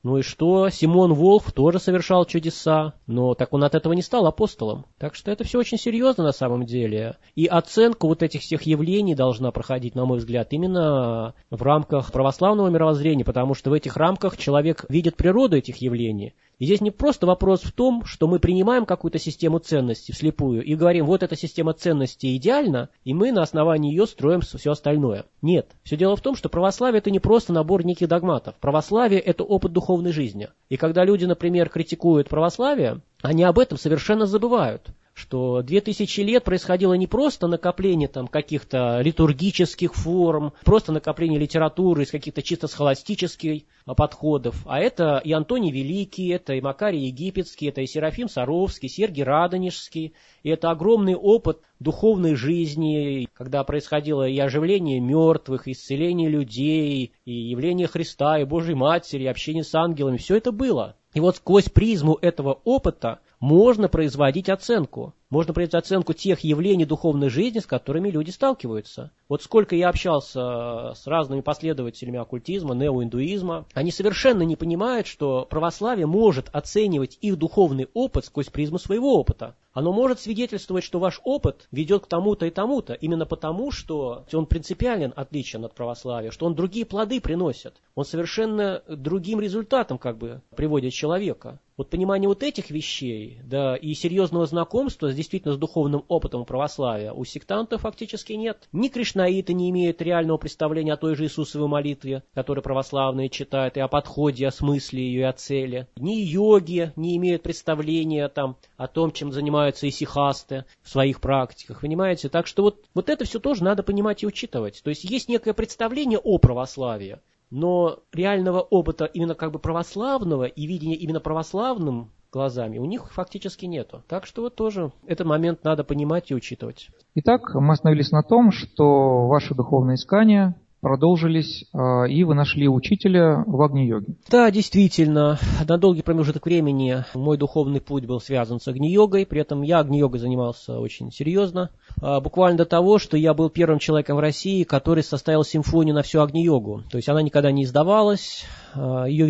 Ну и что? Симон Волф тоже совершал чудеса, но так он от этого не стал апостолом. Так что это все очень серьезно на самом деле. И оценка вот этих всех явлений должна проходить, на мой взгляд, именно в рамках православного мировоззрения, потому что в этих рамках человек видит природу этих явлений. И здесь не просто вопрос в том, что мы принимаем какую-то систему ценностей вслепую и говорим, вот эта система ценностей идеальна, и мы на основании ее строим все остальное. Нет. Все дело в том, что православие – это не просто набор неких догматов. Православие – это опыт духовной жизни. И когда люди, например, критикуют православие, они об этом совершенно забывают. Что 2000 лет происходило не просто накопление там каких-то литургических форм, просто накопление литературы из каких-то чисто схоластических подходов, а это и Антоний Великий, это и Макарий Египетский, это и Серафим Саровский, Сергий Радонежский, и это огромный опыт духовной жизни, когда происходило и оживление мертвых, и исцеление людей, и явление Христа, и Божьей Матери, и общение с ангелами, все это было. И вот сквозь призму этого опыта можно производить оценку. Можно производить оценку тех явлений духовной жизни, с которыми люди сталкиваются. Вот сколько я общался с разными последователями оккультизма, неоиндуизма, они совершенно не понимают, что православие может оценивать их духовный опыт сквозь призму своего опыта. Оно может свидетельствовать, что ваш опыт ведет к тому-то и тому-то, именно потому, что он принципиален отличен от православия, что он другие плоды приносит. Он совершенно другим результатом приводит человека. Вот понимание вот этих вещей, да, и серьезного знакомства действительно с духовным опытом православия у сектантов фактически нет. Ни кришнаиты не имеют реального представления о той же Иисусовой молитве, которую православные читают, и о подходе, о смысле ее и о цели. Ни йоги не имеют представления о том, чем занимаются исихасты в своих практиках, понимаете? Так что вот это все тоже надо понимать и учитывать. То есть есть некое представление о православии, но реального опыта именно православного и видения именно православным глазами у них фактически нету. Так что вот тоже этот момент надо понимать и учитывать. Итак, мы остановились на том, что ваши духовные искания продолжились, и вы нашли учителя в Агни-йоге. Да, действительно, на долгий промежуток времени мой духовный путь был связан с Агни-йогой, при этом я Агни-йогой занимался очень серьезно, буквально до того, что я был первым человеком в России, который составил симфонию на всю Агни-йогу. То есть она никогда не издавалась, ее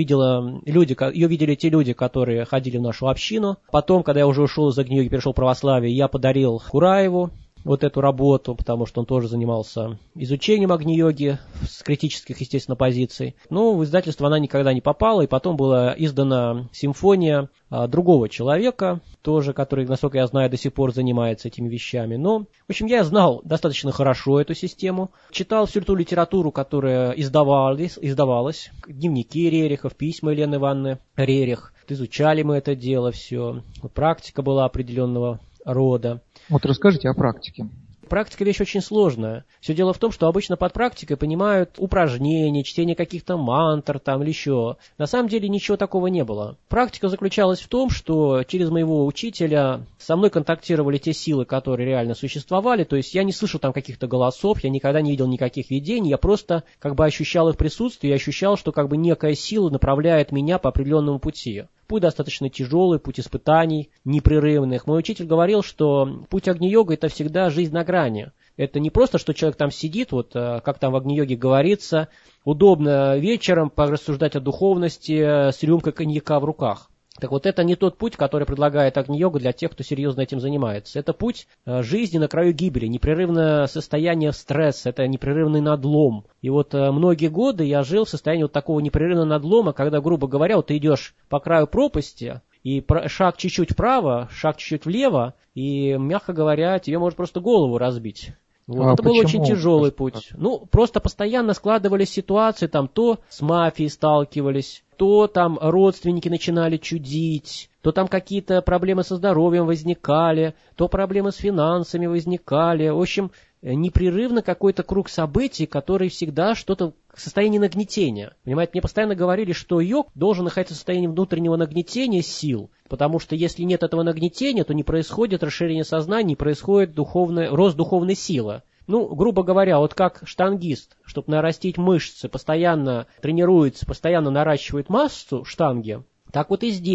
видели те люди, которые ходили в нашу общину. Потом, когда я уже ушел из Агни-йоги, перешел в православие, я подарил Кураеву вот эту работу, потому что он тоже занимался изучением Агни-йоги с критических, естественно, позиций. Но в издательство она никогда не попала, и потом была издана симфония другого человека, тоже, который, насколько я знаю, до сих пор занимается этими вещами. Но, в общем, я знал достаточно хорошо эту систему, читал всю ту литературу, которая издавалась, дневники Рерихов, письма Елены Ивановны Рерих. Изучали мы это дело все, практика была определенного рода. Вот расскажите о практике. Практика вещь очень сложная. Все дело в том, что обычно под практикой понимают упражнения, чтение каких-то мантр или еще. На самом деле ничего такого не было. Практика заключалась в том, что через моего учителя со мной контактировали те силы, которые реально существовали. То есть я не слышал каких-то голосов, я никогда не видел никаких видений, я просто ощущал их присутствие, я ощущал, что некая сила направляет меня по определенному пути. Путь достаточно тяжелый, путь испытаний непрерывных. Мой учитель говорил, что путь Агни-йога – это всегда жизнь на грани. Это не просто, что человек там сидит, как там в Агни-йоге говорится, удобно вечером порассуждать о духовности с рюмкой коньяка в руках. Так вот, это не тот путь, который предлагает Агни-йога для тех, кто серьезно этим занимается. Это путь жизни на краю гибели, непрерывное состояние стресса, это непрерывный надлом. И многие годы я жил в состоянии такого непрерывного надлома, когда, грубо говоря, ты идешь по краю пропасти, и шаг чуть-чуть вправо, шаг чуть-чуть влево, и, мягко говоря, тебе может просто голову разбить. Это был очень тяжелый путь. Просто постоянно складывались ситуации, то с мафией сталкивались, то родственники начинали чудить, то какие-то проблемы со здоровьем возникали, то проблемы с финансами возникали. В общем, непрерывно какой-то круг событий, который всегда что-то в состоянии нагнетения. Понимаете, мне постоянно говорили, что йог должен находиться в состоянии внутреннего нагнетения сил, потому что если нет этого нагнетения, то не происходит расширение сознания, не происходит рост духовной силы. Грубо говоря, как штангист, чтобы нарастить мышцы, постоянно тренируется, постоянно наращивает массу штанги, так и здесь.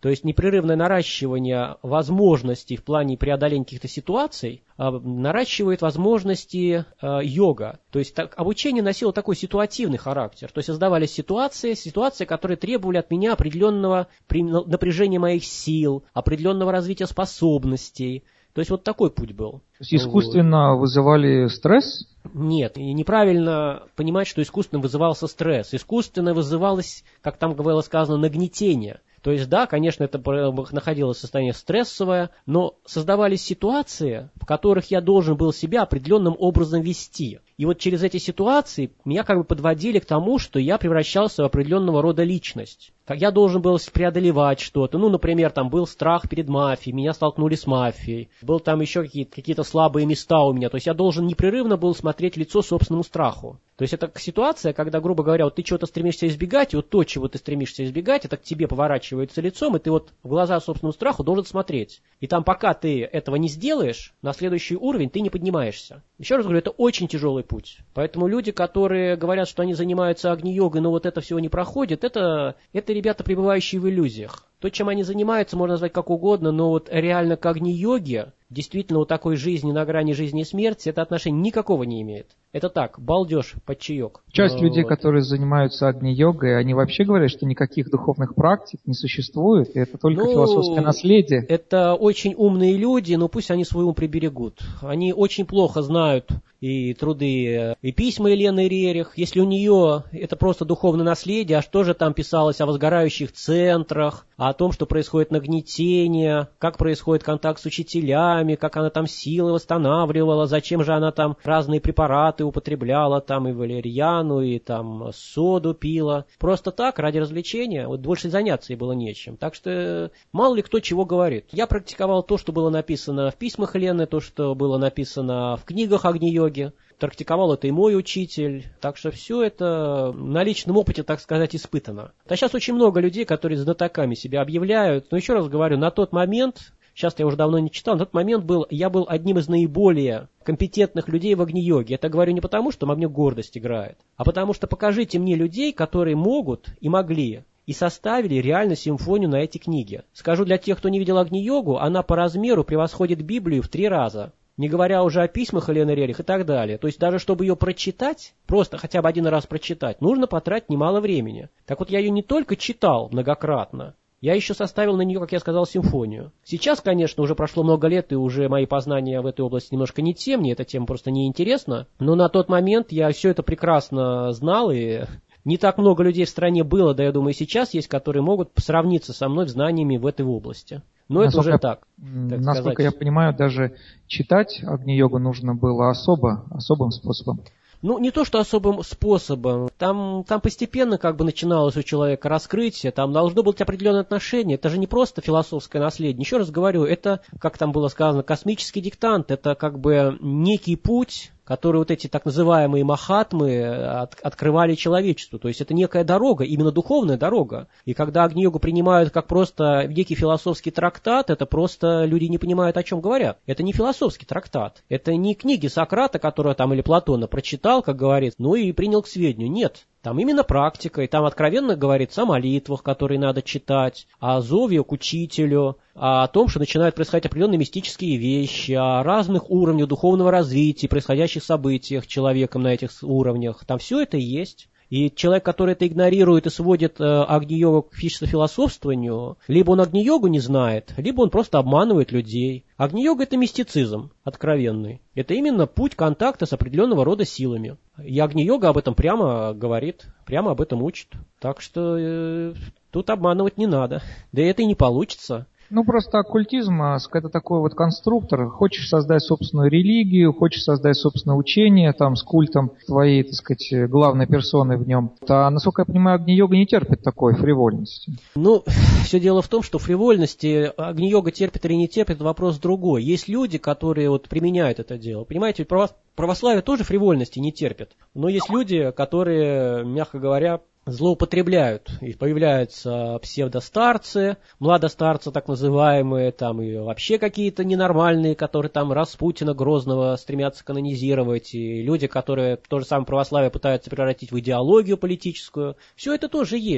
То есть непрерывное наращивание возможностей в плане преодоления каких-то ситуаций наращивает возможности йога. То есть обучение носило такой ситуативный характер. То есть создавались ситуации, которые требовали от меня определенного напряжения моих сил, определенного развития способностей. То есть вот такой путь был. То есть искусственно вызывали стресс? Нет, и неправильно понимать, что искусственно вызывался стресс. Искусственно вызывалось, как там было сказано, нагнетение. То есть, да, конечно, это находилось состояние стрессовое, но создавались ситуации, в которых я должен был себя определенным образом вести. И вот через эти ситуации меня как бы подводили к тому, что я превращался в определенного рода личность. Я должен был преодолевать что-то. Ну, например, там был страх перед мафией, меня столкнули с мафией. Был там еще какие-то слабые места у меня. То есть я должен непрерывно был смотреть в лицо собственному страху. То есть это ситуация, когда, грубо говоря, вот ты чего-то стремишься избегать, и вот то, чего ты стремишься избегать, это к тебе поворачивается лицом, и ты вот в глаза собственному страху должен смотреть. И там, пока ты этого не сделаешь, на следующий уровень ты не поднимаешься. Еще раз говорю, это очень тяжелый путь. Поэтому люди, которые говорят, что они занимаются агни-йогой, но вот это всего не проходит, это ребята, пребывающие в иллюзиях. То, чем они занимаются, можно назвать как угодно, но вот реально к агни-йоге, действительно вот такой жизни на грани жизни и смерти, это отношение никакого не имеет. Это так, балдеж под чаек. Часть людей, которые занимаются агни-йогой, они вообще говорят, что никаких духовных практик не существует, и это только философское наследие. Это очень умные люди, но пусть они свой ум приберегут. Они очень плохо знают и труды, и письма Елены Рерих. Если у нее это просто духовное наследие, а что же там писалось о возгорающих центрах, о том, что происходит нагнетение, как происходит контакт с учителями, как она там силы восстанавливала, зачем же она там разные препараты употребляла, там и валерьяну, и там соду пила. Просто так, ради развлечения, вот больше заняться ей было нечем. Так что мало ли кто чего говорит. Я практиковал то, что было написано в письмах Елены, то, что было написано в книгах агни-йоги. Практиковал это и мой учитель, так что все это на личном опыте, так сказать, испытано. А сейчас очень много людей, которые знатоками себя объявляют, но еще раз говорю, на тот момент, сейчас я уже давно не читал, на тот момент я был одним из наиболее компетентных людей в агни-йоге. Это говорю не потому, что во мне гордость играет, а потому что покажите мне людей, которые могут и могли, и составили реально симфонию на эти книги. Скажу для тех, кто не видел агни-йогу, она по размеру превосходит Библию в 3 раза. Не говоря уже о письмах Елены Рерих и так далее. То есть даже чтобы ее прочитать, просто хотя бы один раз прочитать, нужно потратить немало времени. Так вот я ее не только читал многократно, я еще составил на нее, как я сказал, симфонию. Сейчас, конечно, уже прошло много лет, и уже мои познания в этой области немножко не те, мне эта тема просто не интересна. Но на тот момент я все это прекрасно знал, и не так много людей в стране было, да я думаю, и сейчас есть, которые могут сравниться со мной в знаниями в этой области. Но это уже так насколько я понимаю, даже читать агни-йогу нужно было особым способом. Ну, не то, что особым способом. Там постепенно как бы начиналось у человека раскрытие, там должно быть определенное отношение. Это же не просто философское наследие. Еще раз говорю, это, как там было сказано, космический диктант. Это как бы некий путь, который вот эти так называемые махатмы открывали человечеству. То есть это некая дорога, именно духовная дорога. И когда агни-йогу принимают как просто некий философский трактат, это просто люди не понимают, о чем говорят. Это не философский трактат. Это не книги Сократа, которые там или Платона прочитал, как говорится, ну и принял к сведению. Нет. Там именно практика, и там откровенно говорится о молитвах, которые надо читать, о зове к учителю, о том, что начинают происходить определенные мистические вещи, о разных уровнях духовного развития, происходящих событиях человеком на этих уровнях. Там все это есть. И человек, который это игнорирует и сводит агни-йогу к чисто философствованию, либо он агни-йогу не знает, либо он просто обманывает людей. Агни-йога – это мистицизм откровенный. Это именно путь контакта с определенного рода силами. И агни-йога об этом прямо говорит, прямо об этом учит. Так что тут обманывать не надо. Да и это и не получится. Ну, просто оккультизм – это такой вот конструктор. Хочешь создать собственную религию, хочешь создать собственное учение, там, с культом твоей, так сказать, главной персоны в нем. А, насколько я понимаю, агни-йога не терпит такой фривольности. Ну, все дело в том, что фривольности агни-йога терпит или не терпит, вопрос другой. Есть люди, которые вот применяют это дело. Понимаете, православие тоже фривольности не терпит. Но есть люди, которые, мягко говоря, злоупотребляют, и появляются псевдостарцы, младостарцы так называемые, там и вообще какие-то ненормальные, которые там Распутина Грозного стремятся канонизировать, и люди, которые то же самое православие пытаются превратить в идеологию политическую. Все это тоже есть.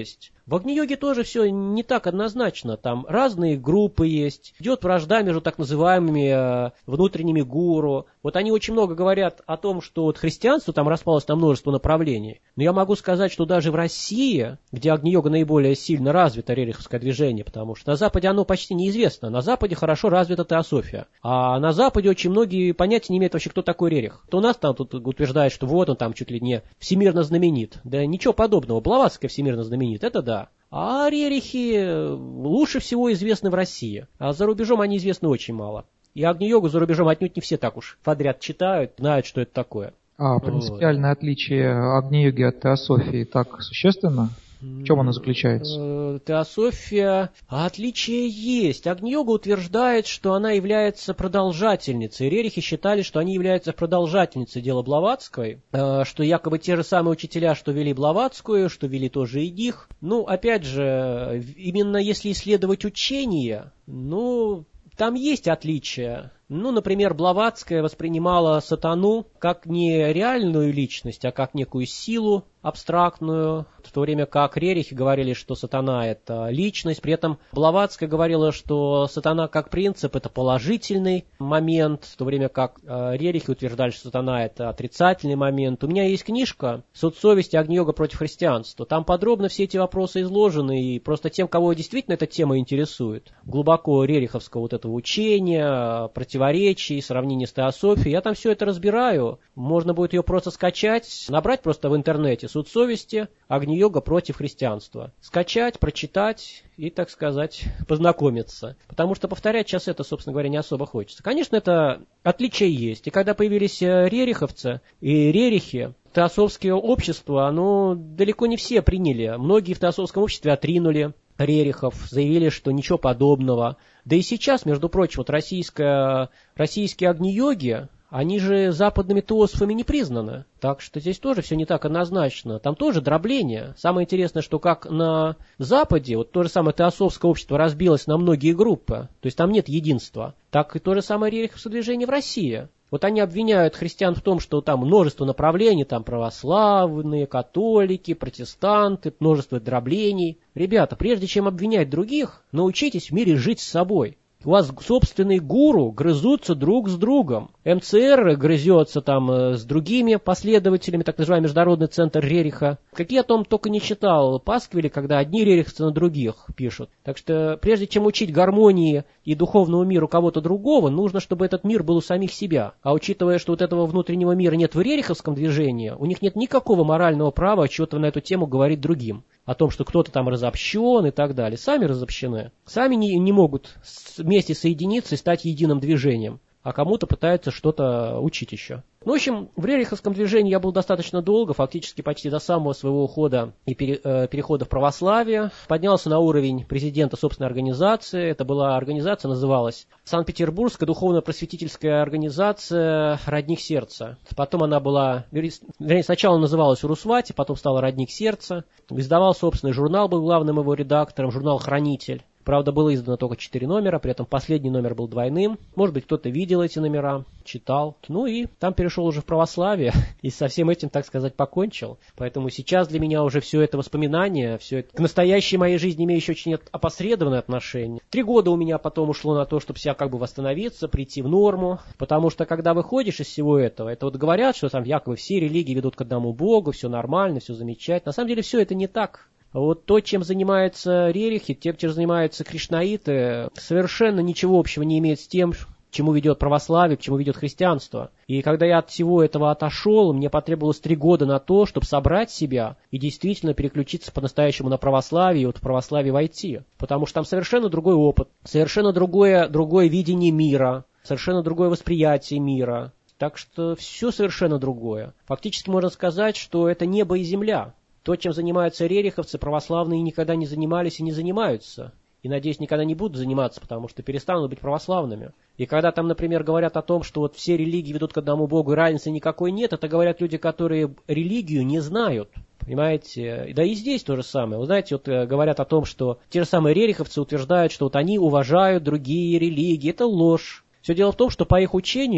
В Агни-йоге тоже все не так однозначно. Там разные группы есть. Идет вражда между так называемыми внутренними гуру. Вот они очень много говорят о том, что вот христианство там распалось на множество направлений. Но я могу сказать, что даже в России, где Агни-йога наиболее сильно развито, рериховское движение, потому что на Западе оно почти неизвестно. На Западе хорошо развита теософия. А на Западе очень многие понятия не имеют вообще, кто такой рерих. То у нас там тут утверждает, что вот он там чуть ли не всемирно знаменит. Да ничего подобного. Блаватская всемирно знаменит. Это да. А рерихи лучше всего известны в России. А за рубежом они известны очень мало. И Агни-йогу за рубежом отнюдь не все так уж подряд читают, знают, что это такое. А принципиальное отличие Агни-йоги от теософии так существенно? В чем оно заключается? Теософия. Отличие есть. Агни-йога утверждает, что она является продолжательницей. Рерихи считали, что они являются продолжательницей дела Блаватской, что якобы те же самые учителя, что вели Блаватскую, что вели тоже и них. Ну, опять же, именно если исследовать учение, там есть отличия. Например, Блаватская воспринимала сатану как не реальную личность, а как некую силу абстрактную, в то время как рерихи говорили, что сатана – это личность. При этом Блаватская говорила, что сатана как принцип – это положительный момент, в то время как рерихи утверждали, что сатана – это отрицательный момент. У меня есть книжка «Суд совести. Агни-йога против христианства». Там подробно все эти вопросы изложены, и просто тем, кого действительно эта тема интересует, глубоко рериховского вот этого учения, противоречий, сравнения с теософией, я там все это разбираю. Можно будет ее просто скачать, набрать просто в интернете «Суд совести. Агни-йога против христианства». Скачать, прочитать и, так сказать, познакомиться. Потому что повторять сейчас это, собственно говоря, не особо хочется. Конечно, это отличия есть. И когда появились рериховцы и рерихи, теософское общество, оно далеко не все приняли. Многие в теософском обществе отринули рерихов, заявили, что ничего подобного. Да и сейчас, между прочим, вот российские Агни-йоги, они же западными теософами не признаны. Так что здесь тоже все не так однозначно. Там тоже дробление. Самое интересное, что как на Западе, вот то же самое теософское общество разбилось на многие группы, то есть там нет единства, так и то же самое рериховское движение в России. Вот они обвиняют христиан в том, что там множество направлений, там православные, католики, протестанты, множество дроблений. Ребята, прежде чем обвинять других, научитесь в мире жить с собой. У вас собственные гуру грызутся друг с другом. МЦР грызется там с другими последователями, так называемый Международный центр Рериха. Какие я там только не читал пасквили, когда одни рериховцы на других пишут. Так что прежде чем учить гармонии и духовному миру кого-то другого, нужно, чтобы этот мир был у самих себя. А учитывая, что вот этого внутреннего мира нет в рериховском движении, у них нет никакого морального права что-то на эту тему говорить другим. О том, что кто-то там разобщен и так далее. Сами разобщены. Сами не могут вместе соединиться и стать единым движением. А кому-то пытаются что-то учить еще. В общем, в рериховском движении я был достаточно долго, фактически почти до самого своего ухода и перехода в православие. Поднялся на уровень президента собственной организации. Это была организация, называлась Санкт-Петербургская духовно-просветительская организация «Родник сердца». Потом она была, сначала называлась «Урусвати», потом стала «Родник сердца». Издавал собственный журнал, был главным его редактором, журнал «Хранитель». Правда, было издано только 4 номера, при этом последний номер был двойным. Может быть, кто-то видел эти номера, читал. Ну и там перешел уже в православие и со всем этим, так сказать, покончил. Поэтому сейчас для меня уже все это воспоминание, все это к настоящей моей жизни имеющее очень опосредованное отношение. 3 года у меня потом ушло на то, чтобы себя как бы восстановиться, прийти в норму. Потому что, когда выходишь из всего этого, это вот говорят, что там якобы все религии ведут к одному Богу, все нормально, все замечательно. На самом деле все это не так. Вот то, чем занимаются рерихи, тем, чем занимаются кришнаиты, совершенно ничего общего не имеет с тем, к чему ведет православие, к чему ведет христианство. И когда я от всего этого отошел, мне потребовалось 3 года на то, чтобы собрать себя и действительно переключиться по-настоящему на православие и вот в православие войти. Потому что там совершенно другой опыт, совершенно другое видение мира, совершенно другое восприятие мира. Так что все совершенно другое. Фактически можно сказать, что это небо и земля. То, чем занимаются рериховцы, православные никогда не занимались и не занимаются. И, надеюсь, никогда не будут заниматься, потому что перестанут быть православными. И когда там, например, говорят о том, что вот все религии ведут к одному Богу и разницы никакой нет, это говорят люди, которые религию не знают. Понимаете? Да и здесь то же самое. Вы знаете, вот говорят о том, что те же самые рериховцы утверждают, что вот они уважают другие религии. Это ложь. Все дело в том, что по их учению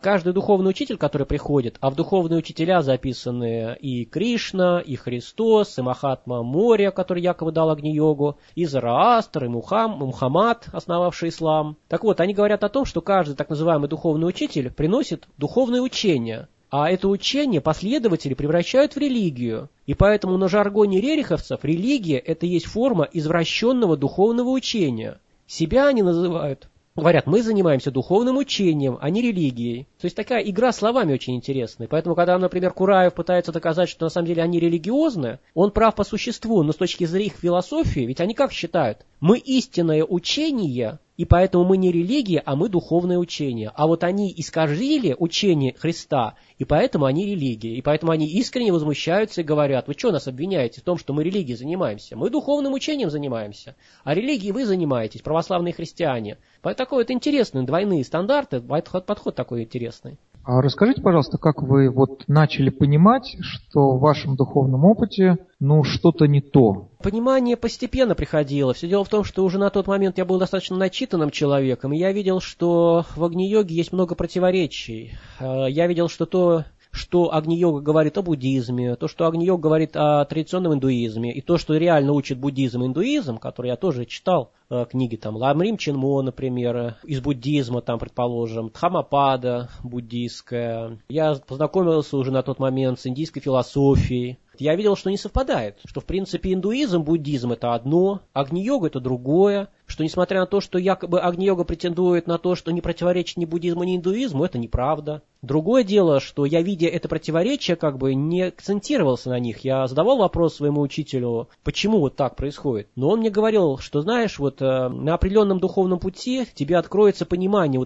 Каждый духовный учитель, который приходит, а в духовные учителя записаны и Кришна, и Христос, и Махатма Мория, который якобы дал Агни-йогу, и Зараастр, и Мухаммад, основавший ислам. Так вот, они говорят о том, что каждый так называемый духовный учитель приносит духовное учение. А это учение последователи превращают в религию. И поэтому на жаргоне рериховцев религия – это есть форма извращенного духовного учения. Себя они называют, говорят, мы занимаемся духовным учением, а не религией. То есть такая игра словами очень интересная. Поэтому, когда, например, Кураев пытается доказать, что на самом деле они религиозны, он прав по существу, но с точки зрения их философии, ведь они как считают? Мы истинное учение, и поэтому мы не религия, а мы духовное учение. А вот они искажили учение Христа, и поэтому они религия. И поэтому они искренне возмущаются и говорят, вы что нас обвиняете в том, что мы религией занимаемся? Мы духовным учением занимаемся, а религией вы занимаетесь, православные христиане. Поэтому такой вот интересный, двойные стандарты, подход такой интересный. А расскажите, пожалуйста, как вы начали понимать, что в вашем духовном опыте, что-то не то? Понимание постепенно приходило. Все дело в том, что уже на тот момент я был достаточно начитанным человеком, и я видел, что в Агни-йоге есть много противоречий. Я видел, что то, что Агни-йога говорит о буддизме, то, что Агни-йога говорит о традиционном индуизме, и то, что реально учит буддизм и индуизм, который я тоже читал, книги Ламрим Чинмо, например, из буддизма, предположим, Дхаммапада буддийская. Я познакомился уже на тот момент с индийской философией. Я видел, что не совпадает, что в принципе индуизм, буддизм это одно, Агни-йога это другое, что несмотря на то, что якобы Агни-йога претендует на то, что не противоречит ни буддизму, ни индуизму, это неправда. Другое дело, что я, видя это противоречие, не акцентировался на них. Я задавал вопрос своему учителю, почему вот так происходит. Но он мне говорил, что знаешь, на определенном духовном пути тебе откроется понимание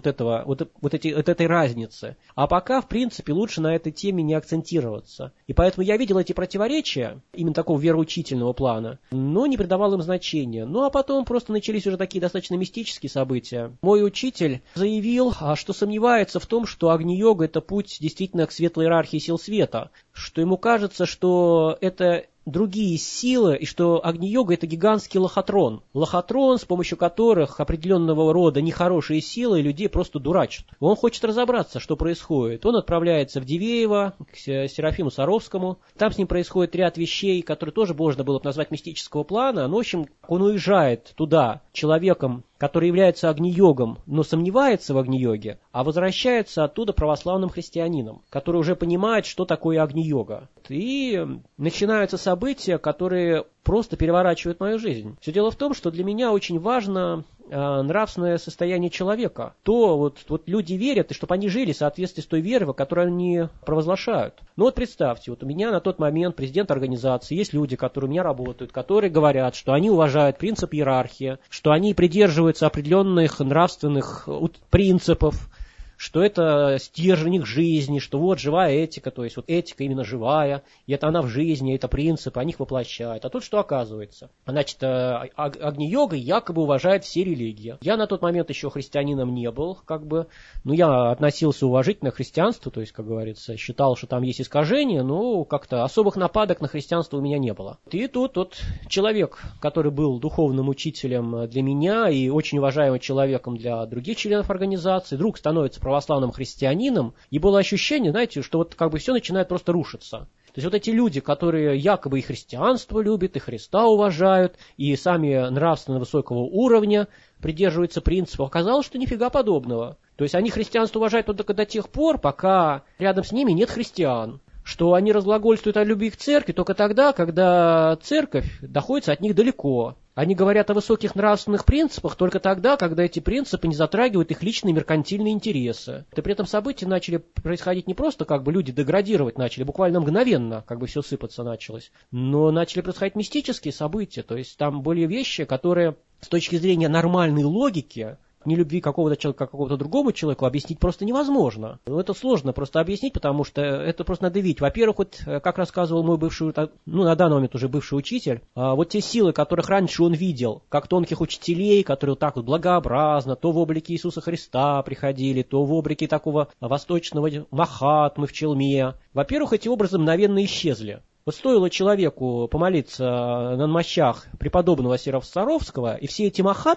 этой разницы. А пока, в принципе, лучше на этой теме не акцентироваться. И поэтому я видел эти противоречия, именно такого вероучительного плана, но не придавал им значения. А потом просто начались уже такие достаточно мистические события. Мой учитель заявил, что сомневается в том, что Агни-йога это путь действительно к светлой иерархии сил света, что ему кажется, что это другие силы, и что Агни-йога это гигантский лохотрон. Лохотрон, с помощью которых определенного рода нехорошие силы людей просто дурачат. Он хочет разобраться, что происходит. Он отправляется в Дивеево, к Серафиму Саровскому. Там с ним происходит ряд вещей, которые тоже можно было бы назвать мистического плана. Но, в общем, он уезжает туда человеком, который является Агни-йогом, но сомневается в Агни-йоге, а возвращается оттуда православным христианином, который уже понимает, что такое Агни-йога. И начинаются события, которые просто переворачивают мою жизнь. Все дело в том, что для меня очень важно нравственное состояние человека. То люди верят, и чтобы они жили в соответствии с той верой, которую они провозглашают. Представьте, у меня на тот момент президент организации, есть люди, которые у меня работают, которые говорят, что они уважают принцип иерархии, что они придерживаются определенных нравственных принципов, что это стержень их жизни, что живая этика, то есть этика именно живая, и это она в жизни, это принципы, они их воплощают. А тут что оказывается? Значит, Агни-йога якобы уважает все религии. Я на тот момент еще христианином не был, но я относился уважительно к христианству, то есть, как говорится, считал, что там есть искажения, но как-то особых нападок на христианство у меня не было. И тут человек, который был духовным учителем для меня и очень уважаемым человеком для других членов организации, вдруг становится православным христианином, и было ощущение, знаете, что все начинает просто рушиться. То есть эти люди, которые якобы и христианство любят, и Христа уважают, и сами нравственно высокого уровня придерживаются принципов, оказалось, что нифига подобного. То есть они христианство уважают только до тех пор, пока рядом с ними нет христиан. Что они разглагольствуют о любви к церкви только тогда, когда церковь находится от них далеко. Они говорят о высоких нравственных принципах только тогда, когда эти принципы не затрагивают их личные меркантильные интересы. И при этом события начали происходить не просто люди деградировать начали, буквально мгновенно все сыпаться началось, но начали происходить мистические события. То есть там были вещи, которые с точки зрения нормальной логики, нелюбви какого-то человека к какому-то другому человеку объяснить просто невозможно. Это сложно просто объяснить, потому что это просто надо видеть. Во-первых, как рассказывал мой бывший, на данный момент уже бывший учитель, те силы, которых раньше он видел, как тонких учителей, которые благообразно, то в облике Иисуса Христа приходили, то в облике такого восточного Махатмы в челме. Во-первых, эти образы мгновенно исчезли. Стоило человеку помолиться на мощах преподобного Серафима Саровского, и все эти махатмы,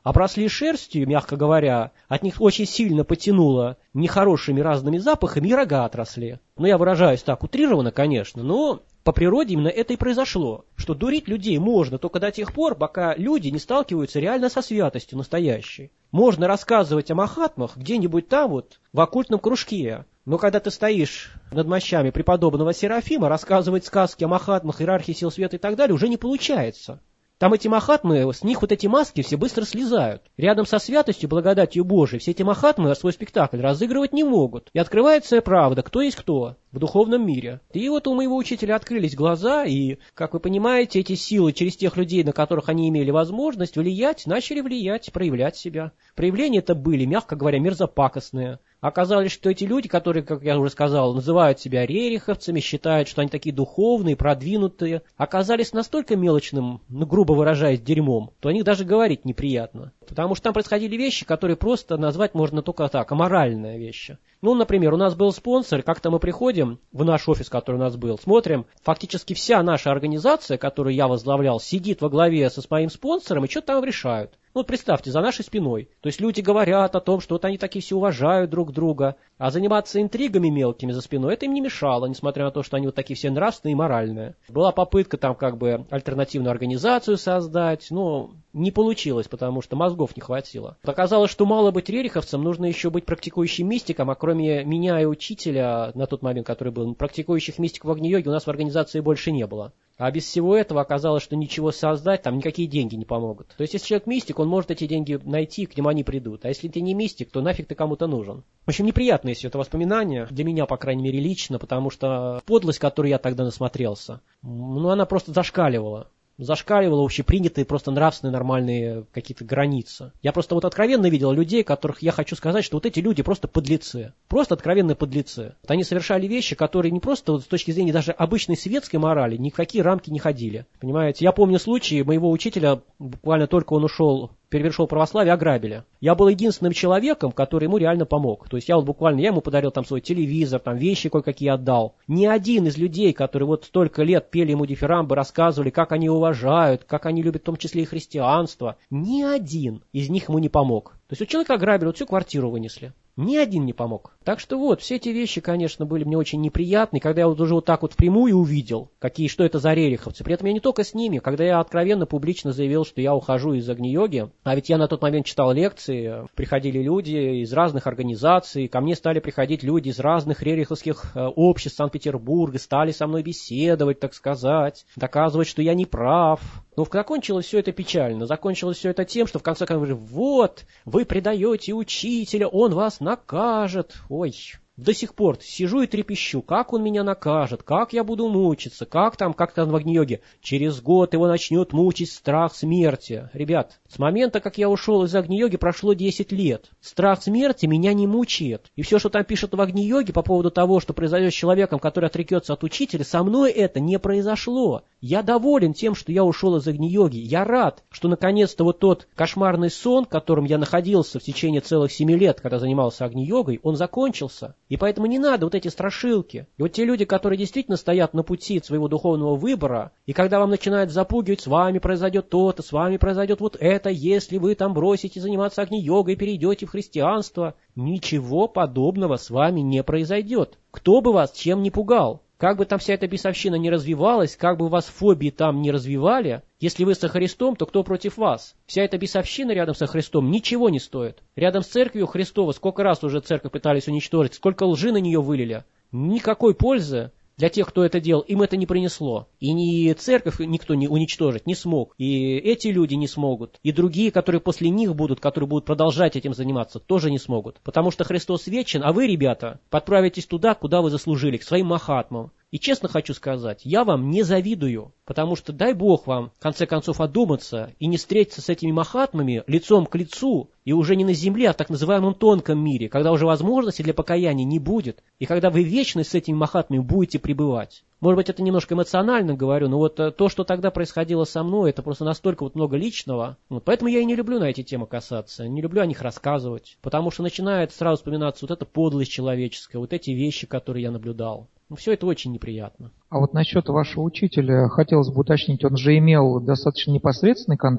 обросли шерстью, мягко говоря, от них очень сильно потянуло нехорошими разными запахами, и рога отросли. Ну, я выражаюсь так утрированно, конечно, но по природе именно это и произошло, что дурить людей можно только до тех пор, пока люди не сталкиваются реально со святостью настоящей. Можно рассказывать о махатмах где-нибудь там вот, в оккультном кружке, но когда ты стоишь над мощами преподобного Серафима, рассказывать сказки о махатмах, иерархии сил света и так далее уже не получается. Там эти махатмы, с них вот эти маски все быстро слезают. Рядом со святостью, благодатью Божией, все эти махатмы свой спектакль разыгрывать не могут. И открывается правда, кто есть кто в духовном мире. И вот у моего учителя открылись глаза, и, как вы понимаете, эти силы через тех людей, на которых они имели возможность влиять, начали влиять, проявлять себя. Проявления это были, мягко говоря, мерзопакостные. Оказалось, что эти люди, которые, как я уже сказал, называют себя рериховцами, считают, что они такие духовные, продвинутые, оказались настолько мелочным, ну, грубо выражаясь, дерьмом, то о них даже говорить неприятно. Потому что там происходили вещи, которые просто назвать можно только так, аморальные вещи. Ну, например, у нас был спонсор, как-то мы приходим в наш офис, который у нас был, смотрим, фактически вся наша организация, которую я возглавлял, сидит во главе со своим спонсором и что-то там решают. Ну, вот представьте, за нашей спиной. То есть люди говорят о том, что вот они такие все уважают друг друга, а заниматься интригами мелкими за спиной это им не мешало, несмотря на то, что они вот такие все нравственные и моральные. Была попытка там как бы альтернативную организацию создать, но не получилось, потому что мозгов не хватило. Оказалось, что мало быть рериховцем, нужно еще быть практикующим мистиком, а кроме меня и учителя на тот момент, который был, практикующих мистиков в Агни-йоге у нас в организации больше не было. А без всего этого оказалось, что ничего создать, там никакие деньги не помогут. То есть, если человек мистик, он может эти деньги найти, к нему они придут. А если ты не мистик, то нафиг ты кому-то нужен. В общем, неприятное все это воспоминание, для меня, по крайней мере, лично, потому что подлость, которую я тогда насмотрелся, ну, она просто зашкаливала общепринятые, просто нравственные, нормальные какие-то границы. Я просто вот откровенно видел людей, которых я хочу сказать, что вот эти люди просто подлецы. Просто откровенные подлецы. Вот они совершали вещи, которые не просто вот с точки зрения даже обычной светской морали ни в какие рамки не ходили. Понимаете? Я помню случаи моего учителя, буквально только он перевершил православие, ограбили. Я был единственным человеком, который ему реально помог. То есть я ему подарил там свой телевизор, там вещи кое-какие отдал. Ни один из людей, которые вот столько лет пели ему дифирамбы, рассказывали, как они уважают, как они любят в том числе и христианство, ни один из них ему не помог. То есть у человека ограбили, вот всю квартиру вынесли. Ни один не помог. Так что вот, все эти вещи, конечно, были мне очень неприятны. Когда я вот уже вот так вот впрямую увидел, что это за рериховцы. При этом я не только с ними. Когда я откровенно, публично заявил, что я ухожу из Агни-йоги, а ведь я на тот момент читал лекции, приходили люди из разных организаций, ко мне стали приходить люди из разных рериховских обществ Санкт-Петербурга, стали со мной беседовать, так сказать, доказывать, что я не прав. Но закончилось все это печально. Закончилось все это тем, что в конце концов, вот, вы предаете учителя, он вас накажет. Ой, до сих пор сижу и трепещу, как он меня накажет, как я буду мучиться, как там в Агни-йоге. Через год его начнет мучить страх смерти. Ребят, с момента, как я ушел из Агни-йоги, прошло 10 лет. Страх смерти меня не мучает. И все, что там пишут в Агни-йоге по поводу того, что произойдет с человеком, который отрекется от учителя, со мной это не произошло. Я доволен тем, что я ушел из Агни-йоги. Я рад, что наконец-то вот тот кошмарный сон, в котором я находился в течение целых 7 лет, когда занимался Агни-йогой, он закончился. И поэтому не надо вот эти страшилки. И вот те люди, которые действительно стоят на пути своего духовного выбора, и когда вам начинают запугивать, с вами произойдет то-то, с вами произойдет вот это, если вы там бросите заниматься Агни-йогой и перейдете в христианство, ничего подобного с вами не произойдет. Кто бы вас чем ни пугал. Как бы там вся эта бесовщина не развивалась, как бы вас фобии там не развивали, если вы со Христом, то кто против вас? Вся эта бесовщина рядом со Христом ничего не стоит. Рядом с церковью Христова сколько раз уже церковь пытались уничтожить, сколько лжи на нее вылили. Никакой пользы для тех, кто это делал, им это не принесло. И ни церковь никто не уничтожить не смог. И эти люди не смогут. И другие, которые после них будут, которые будут продолжать этим заниматься, тоже не смогут. Потому что Христос вечен, а вы, ребята, подправитесь туда, куда вы заслужили, к своим махатмам. И честно хочу сказать, я вам не завидую, потому что дай Бог вам, в конце концов, одуматься и не встретиться с этими махатмами лицом к лицу, и уже не на земле, а в так называемом тонком мире, когда уже возможности для покаяния не будет, и когда вы вечно с этими махатмами будете пребывать. Может быть, это немножко эмоционально говорю, но вот то, что тогда происходило со мной, это просто настолько вот много личного. Вот поэтому я и не люблю на эти темы касаться, не люблю о них рассказывать, потому что начинает сразу вспоминаться вот эта подлость человеческая, вот эти вещи, которые я наблюдал. Все это очень неприятно. А вот насчет вашего учителя хотелось бы уточнить, он же имел достаточно непосредственный контакт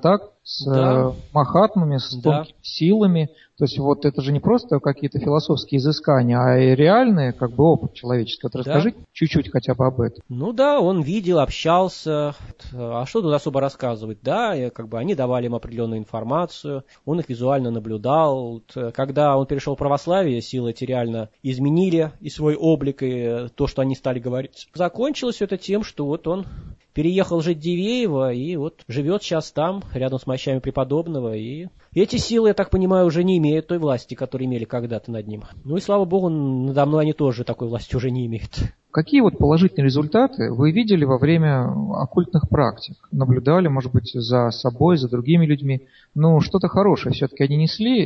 с махатмами, с тонкими силами. То есть вот это же не просто какие-то философские изыскания, а и реальный как бы опыт человеческий. Вот расскажите чуть-чуть хотя бы об этом. Ну да, он видел, общался. А что тут особо рассказывать? Да, как бы они давали ему определенную информацию, он их визуально наблюдал. Когда он перешел в православие, силы эти реально изменили и свой облик, и то, что они стали говорить. Закончилось это тем, что вот он переехал жить в Дивеево и вот живет сейчас там, рядом с мощами преподобного. И эти силы, я так понимаю, уже не имеют той власти, которую имели когда-то над ним. Ну и слава богу, надо мной они тоже такой власти уже не имеют. Какие вот положительные результаты вы видели во время оккультных практик? Наблюдали, может быть, за собой, за другими людьми? Ну, что-то хорошее все-таки они несли.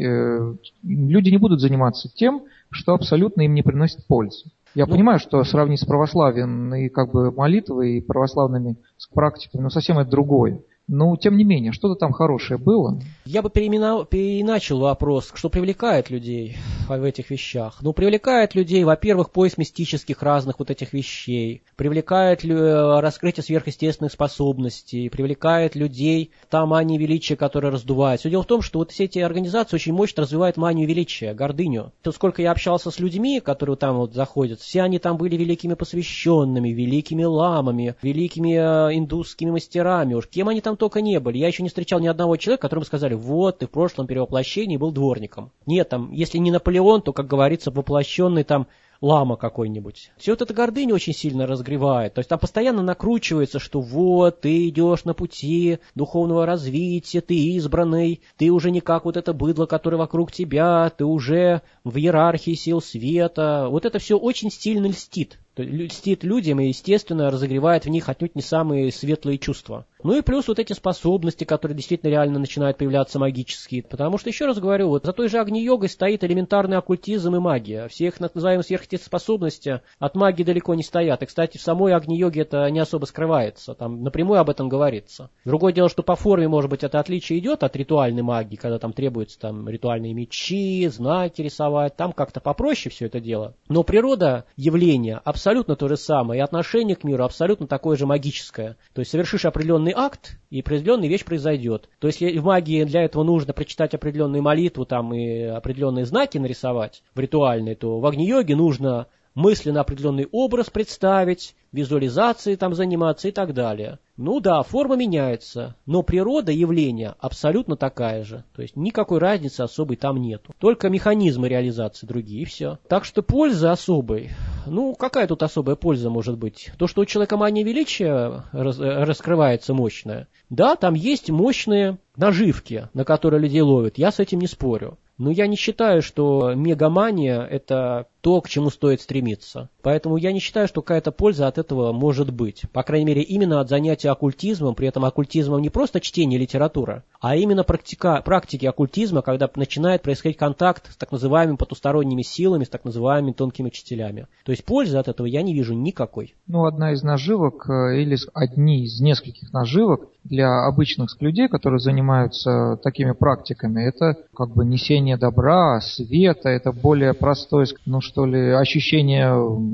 Люди не будут заниматься тем, что абсолютно им не приносит пользы. Я понимаю, что сравнить с православием и как бы молитвой, и православными практиками, ну, совсем это другое. Но, тем не менее, что-то там хорошее было. Я бы переначал вопрос, что привлекает людей в этих вещах. Ну, привлекает людей, во-первых, поиск мистических разных вот этих вещей, привлекает раскрытие сверхъестественных способностей, привлекает людей та мания величия, которая раздувает. Все дело в том, что вот все эти организации очень мощно развивают манию величия, гордыню. То, сколько я общался с людьми, которые там вот заходят, все они там были великими посвященными, великими ламами, великими индусскими мастерами. Уж кем они там только не были. Я еще не встречал ни одного человека, которому сказали: вот, ты в прошлом перевоплощении был дворником. Нет, там, если не Наполеон, то, как говорится, воплощенный там лама какой-нибудь. Все вот эта гордыня очень сильно разгревает. То есть там постоянно накручивается, что вот, ты идешь на пути духовного развития, ты избранный, ты уже не как вот это быдло, которое вокруг тебя, ты уже в иерархии сил света. Вот это все очень сильно льстит. Льстит людям и, естественно, разогревает в них отнюдь не самые светлые чувства. Ну и плюс вот эти способности, которые действительно реально начинают появляться магические. Потому что, еще раз говорю, вот за той же Агни-йогой стоит элементарный оккультизм и магия. Все их называемые сверхъестественные от магии далеко не стоят. И, кстати, в самой Агни-йоге это не особо скрывается. Там напрямую об этом говорится. Другое дело, что по форме, может быть, это отличие идет от ритуальной магии, когда там требуются там ритуальные мечи, знаки рисовать. Там как-то попроще все это дело. Но природа явления абсолютно то же самое. И отношение к миру абсолютно такое же магическое. То есть совершишь определенный акт, и определенная вещь произойдет. То есть в магии для этого нужно прочитать определенную молитву там, и определенные знаки нарисовать в ритуальной, то в Агни-йоге нужно мысленно определенный образ представить, визуализацией там заниматься и так далее. Ну да, форма меняется, но природа явления абсолютно такая же. То есть никакой разницы особой там нету. Только механизмы реализации другие, и все. Так что польза особой. Ну, какая тут особая польза может быть? То, что у человека мания величия раскрывается мощная. Да, там есть мощные наживки, на которые людей ловят. Я с этим не спорю. Но я не считаю, что мегамания – это то, к чему стоит стремиться. Поэтому я не считаю, что какая-то польза от этого может быть. По крайней мере, именно от занятия оккультизмом, при этом оккультизмом не просто чтение литературы, а именно практики оккультизма, когда начинает происходить контакт с так называемыми потусторонними силами, с так называемыми тонкими учителями. То есть пользы от этого я не вижу никакой. Ну, одна из наживок, или одни из нескольких наживок для обычных людей, которые занимаются такими практиками, это как бы несение добра, света, это более простое, ну что ли, ощущение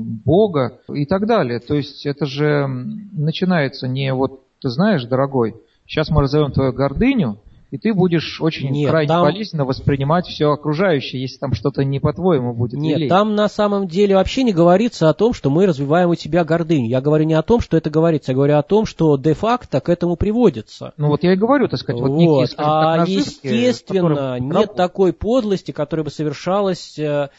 Бога и так далее. То есть это же начинается не вот, ты знаешь, дорогой, сейчас мы разовьем твою гордыню, и ты будешь очень крайне болезненно воспринимать все окружающее, если там что-то не по-твоему будет. Нет, там на самом деле вообще не говорится о том, что мы развиваем у тебя гордыню. Я говорю не о том, что это говорится, я говорю о том, что де-факто к этому приводится. Ну вот я и говорю, так сказать, вот некие, скажем так, наживки, естественно, нет такой подлости, которая бы совершалась,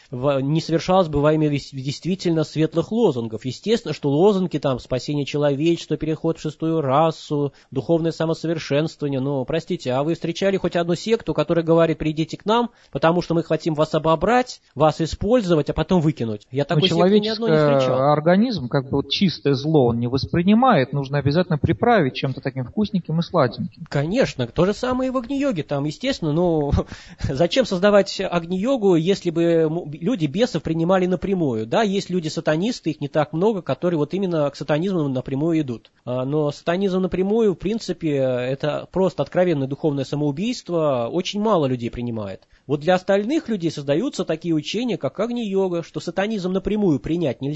не совершалась бы во имя действительно светлых лозунгов. Естественно, что лозунги там спасение человечества, переход в шестую расу, духовное самосовершенствование, ну, простите, а вы встречали хоть одну секту, которая говорит: придите к нам, потому что мы хотим вас обобрать, вас использовать, а потом выкинуть? Я такой секты ни одной не встречал. Организм, как бы вот чистое зло, он не воспринимает, нужно обязательно приправить чем-то таким вкусненьким и сладеньким. Конечно, то же самое и в Агни-йоге, там, естественно, ну, зачем создавать Агни-йогу, если бы люди бесов принимали напрямую? Да, есть люди-сатанисты, их не так много, которые вот именно к сатанизму напрямую идут. Но сатанизм напрямую, в принципе, это просто откровенное духовное самоубийство, очень мало людей принимает. Вот для остальных людей создаются такие учения, как Агни-йога, что сатанизм напрямую принять нельзя,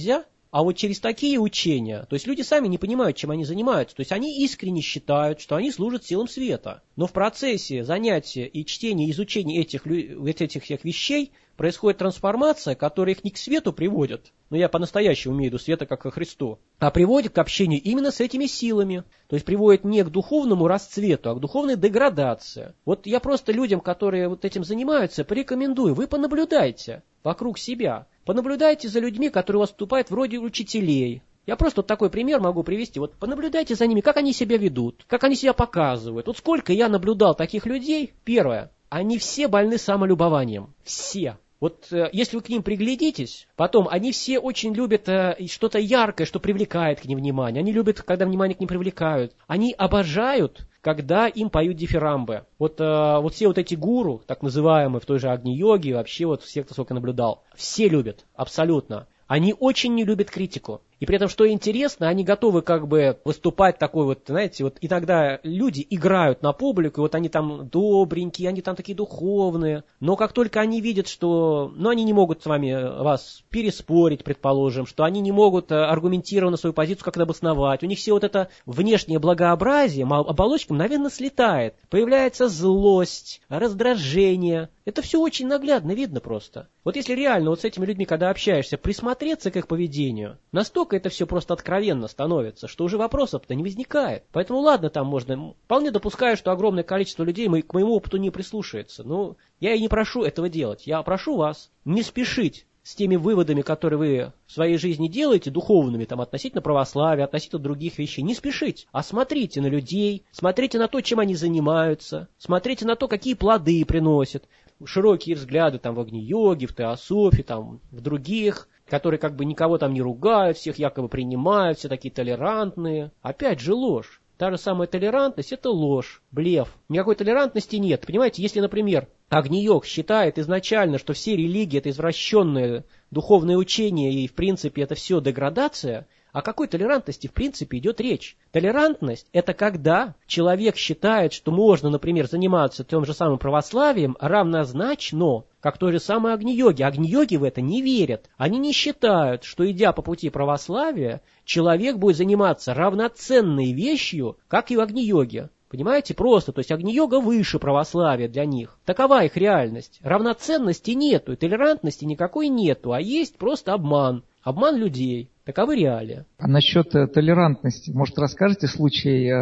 А вот через такие учения, то есть люди сами не понимают, чем они занимаются, то есть они искренне считают, что они служат силам света. Но в процессе занятия и чтения, и изучения этих всех вещей происходит трансформация, которая их не к свету приводит, но я по-настоящему имею в виду света как ко Христу, а приводит к общению именно с этими силами. То есть приводит не к духовному расцвету, а к духовной деградации. Вот я просто людям, которые вот этим занимаются, порекомендую, вы понаблюдайте вокруг себя. Понаблюдайте за людьми, которые у вас выступают вроде учителей. Я просто вот такой пример могу привести. Вот понаблюдайте за ними, как они себя ведут, как они себя показывают. Вот сколько я наблюдал таких людей. Первое, они все больны самолюбованием. Все. Вот если вы к ним приглядитесь, потом они все очень любят что-то яркое, что привлекает к ним внимание. Они любят, когда внимание к ним привлекают. Они обожают, когда им поют дифирамбы. Вот все вот эти гуру, так называемые в той же Агни-йоге, вообще вот все, кто сколько наблюдал, все любят, абсолютно. Они очень не любят критику. И при этом, что интересно, они готовы как бы выступать такой вот, знаете, вот иногда люди играют на публику, и вот они там добренькие, они там такие духовные, но как только они видят, что, они не могут с вами вас переспорить, предположим, что они не могут аргументированно свою позицию как-то обосновать, у них все вот это внешнее благообразие, оболочка мгновенно слетает, появляется злость, раздражение. Это все очень наглядно видно просто. Вот если реально вот с этими людьми, когда общаешься, присмотреться к их поведению, настолько это все просто откровенно становится, что уже вопросов-то не возникает. Поэтому ладно, там можно, вполне допускаю, что огромное количество людей к моему опыту не прислушается. Но я и не прошу этого делать. Я прошу вас не спешить с теми выводами, которые вы в своей жизни делаете, духовными, там, относительно православия, относительно других вещей. Не спешите, а смотрите на людей, смотрите на то, чем они занимаются, смотрите на то, какие плоды приносят. Широкие взгляды там в Агни-йоге, в теософии, там, в других, которые как бы никого там не ругают, всех якобы принимают, все такие толерантные. Опять же ложь. Та же самая толерантность – это ложь, блеф. Никакой толерантности нет. Понимаете, если, например, Агни-йог считает изначально, что все религии – это извращенное духовное учение, и в принципе это все деградация, о какой толерантности в принципе идет речь? Толерантность – это когда человек считает, что можно, например, заниматься тем же самым православием равнозначно, как той же самой Агни-йоге. Агни-йоги в это не верят. Они не считают, что, идя по пути православия, человек будет заниматься равноценной вещью, как и в Агни-йоге. Понимаете, просто, то есть Агни-йога выше православия для них. Такова их реальность. Равноценности нету, и толерантности никакой нету, а есть просто обман. Обман людей. Таковы реалии. А насчет толерантности, может, расскажете случай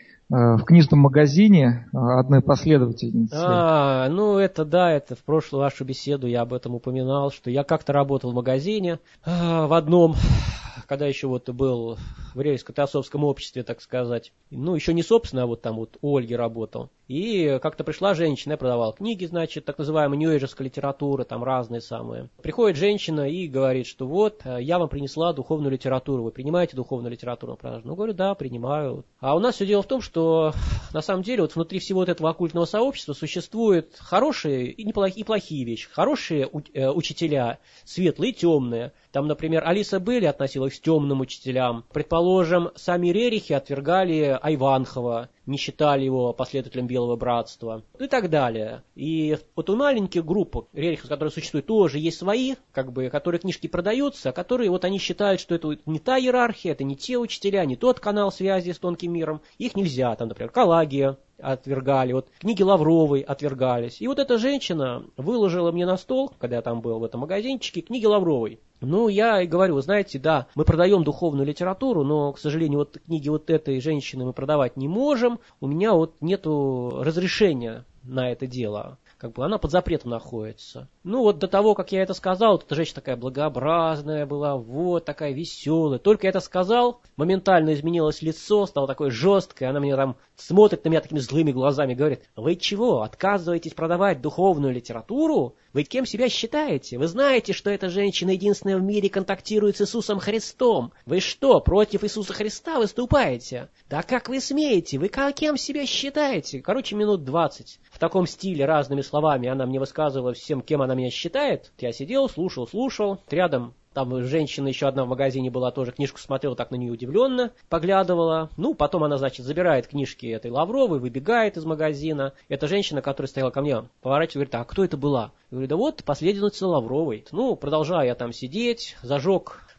в книжном магазине одной последовательницы? Это в прошлую вашу беседу я об этом упоминал, что я как-то работал в магазине в одном, когда еще вот был в Рельско-Теософском обществе, так сказать. Еще не собственно, а вот там вот у Ольги работал. И как-то пришла женщина, я продавал книги, значит, так называемая нью-эйджерская литература, там разные самые. Приходит женщина и говорит, что вот, я вам принесла духовную литературу, вы принимаете духовную литературу на продажу? Говорю, да, принимаю. А у нас все дело в том, что на самом деле вот внутри всего вот этого оккультного сообщества существуют хорошие и плохие вещи. Хорошие учителя, светлые и темные. Там, например, Алиса Белли относилась к темным учителям. Предположим, сами рерихи отвергали Айванхова, не считали его последователем Белого Братства и так далее. И вот у маленьких групп рерихов, которые существуют, тоже есть свои, которые книжки продаются, которые вот они считают, что это не та иерархия, это не те учителя, не тот канал связи с тонким миром. Их нельзя, там, например, Калагия отвергали, вот книги Лавровой отвергались. И вот эта женщина выложила мне на стол, когда я там был в этом магазинчике, книги Лавровой. Я и говорю, знаете, да, мы продаем духовную литературу, но, к сожалению, вот книги вот этой женщины мы продавать не можем, у меня вот нету разрешения на это дело. Она под запретом находится. До того, как я это сказал, вот эта женщина такая благообразная была, вот такая веселая. Только я это сказал, моментально изменилось лицо, стало такое жесткое. Она мне там смотрит на меня такими злыми глазами, говорит: вы чего, отказываетесь продавать духовную литературу? Вы кем себя считаете? Вы знаете, что эта женщина единственная в мире контактирует с Иисусом Христом. Вы что, против Иисуса Христа выступаете? Да как вы смеете? Вы кем себя считаете? Минут 20 в таком стиле, разными словами она мне высказывала всем, кем она меня считает. Я сидел, слушал. Рядом там женщина еще одна в магазине была, тоже книжку смотрела, так на нее удивленно поглядывала. Потом она, значит, забирает книжки этой Лавровой, выбегает из магазина. Эта женщина, которая стояла ко мне, поворачивает, говорит: а кто это была? Я говорю: да вот, последовательница Лавровой. Продолжаю я там сидеть, зажег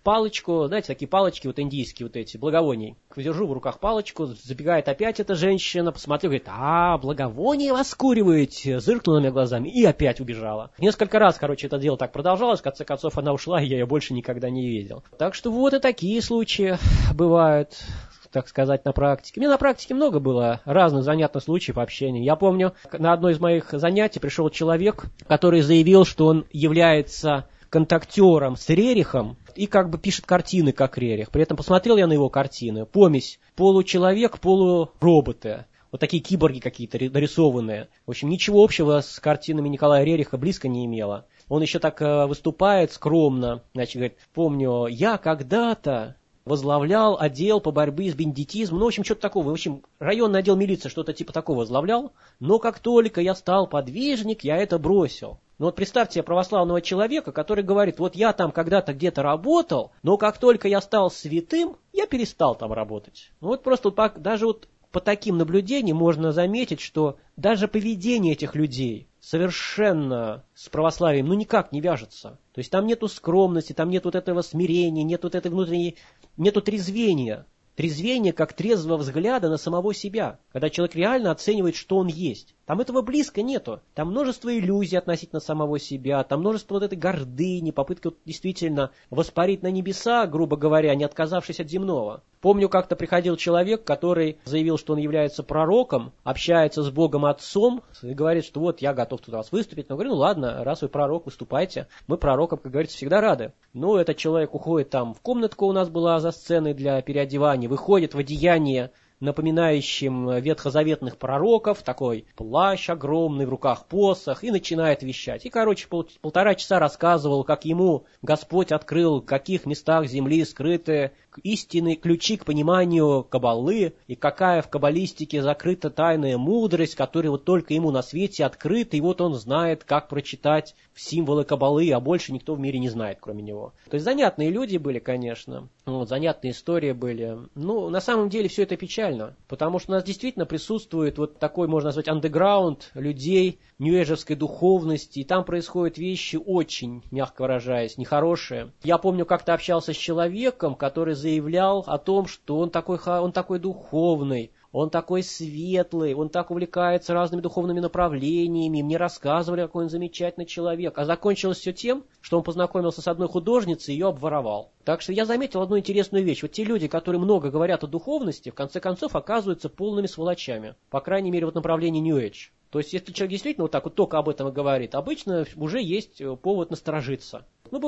палочку, знаете, такие палочки вот индийские вот эти, благовоний. Держу в руках палочку, забегает опять эта женщина, посмотрю, говорит, благовоние вас скуриваете, зыркнула на меня глазами и опять убежала. Несколько раз, это дело так продолжалось, в конце концов она ушла, и я ее больше никогда не видел. Так что вот и такие случаи бывают, так сказать, на практике. Мне на практике много было разных занятных случаев общения. Я помню, на одно из моих занятий пришел человек, который заявил, что он является контактером с Рерихом и пишет картины, как Рерих. При этом посмотрел я на его картины. Помесь получеловек, полуроботы. Вот такие киборги какие-то нарисованные. В общем, ничего общего с картинами Николая Рериха близко не имело. Он еще так выступает скромно. Значит, говорит, помню, я когда-то возглавлял отдел по борьбе с бандитизмом, в общем, что-то такого. В общем, районный отдел милиции что-то типа такого возглавлял, но как только я стал подвижник, я это бросил. Вот представьте себе православного человека, который говорит, вот я там когда-то где-то работал, но как только я стал святым, я перестал там работать. Вот просто даже по таким наблюдениям можно заметить, что даже поведение этих людей совершенно с православием никак не вяжется. То есть там нету скромности, там нет этого смирения, нет этой внутренней, нету трезвения. Трезвение как трезвого взгляда на самого себя, когда человек реально оценивает, что он есть. Там этого близко нету. Там множество иллюзий относительно самого себя, там множество этой гордыни, попытки действительно воспарить на небеса, грубо говоря, не отказавшись от земного. Помню, как-то приходил человек, который заявил, что он является пророком, общается с Богом Отцом, и говорит, что вот я готов туда вас выступить. Но говорю, ладно, раз вы пророк, выступайте. Мы пророкам, как говорится, всегда рады. Но этот человек уходит там в комнатку, у нас была за сценой для переодевания, выходит в одеяние, напоминающим ветхозаветных пророков, такой плащ огромный, в руках посох, и начинает вещать. И, полтора часа рассказывал, как ему Господь открыл, в каких местах земли скрыты истинные ключи к пониманию каббалы, и какая в каббалистике закрыта тайная мудрость, которая вот только ему на свете открыта, и вот он знает, как прочитать символы каббалы, а больше никто в мире не знает, кроме него. То есть занятные люди были, конечно, занятные истории были. На самом деле все это печально, потому что у нас действительно присутствует вот такой, можно назвать, андеграунд людей, нью-эйджевской духовности, и там происходят вещи очень, мягко выражаясь, нехорошие. Я помню, как-то общался с человеком, который заявлял о том, что он такой духовный, он такой светлый, он так увлекается разными духовными направлениями, мне рассказывали, какой он замечательный человек. А закончилось все тем, что он познакомился с одной художницей и ее обворовал. Так что я заметил одну интересную вещь. Вот те люди, которые много говорят о духовности, в конце концов оказываются полными сволочами. По крайней мере, в направлении New Age. То есть, если человек действительно вот так вот только об этом и говорит, обычно уже есть повод насторожиться.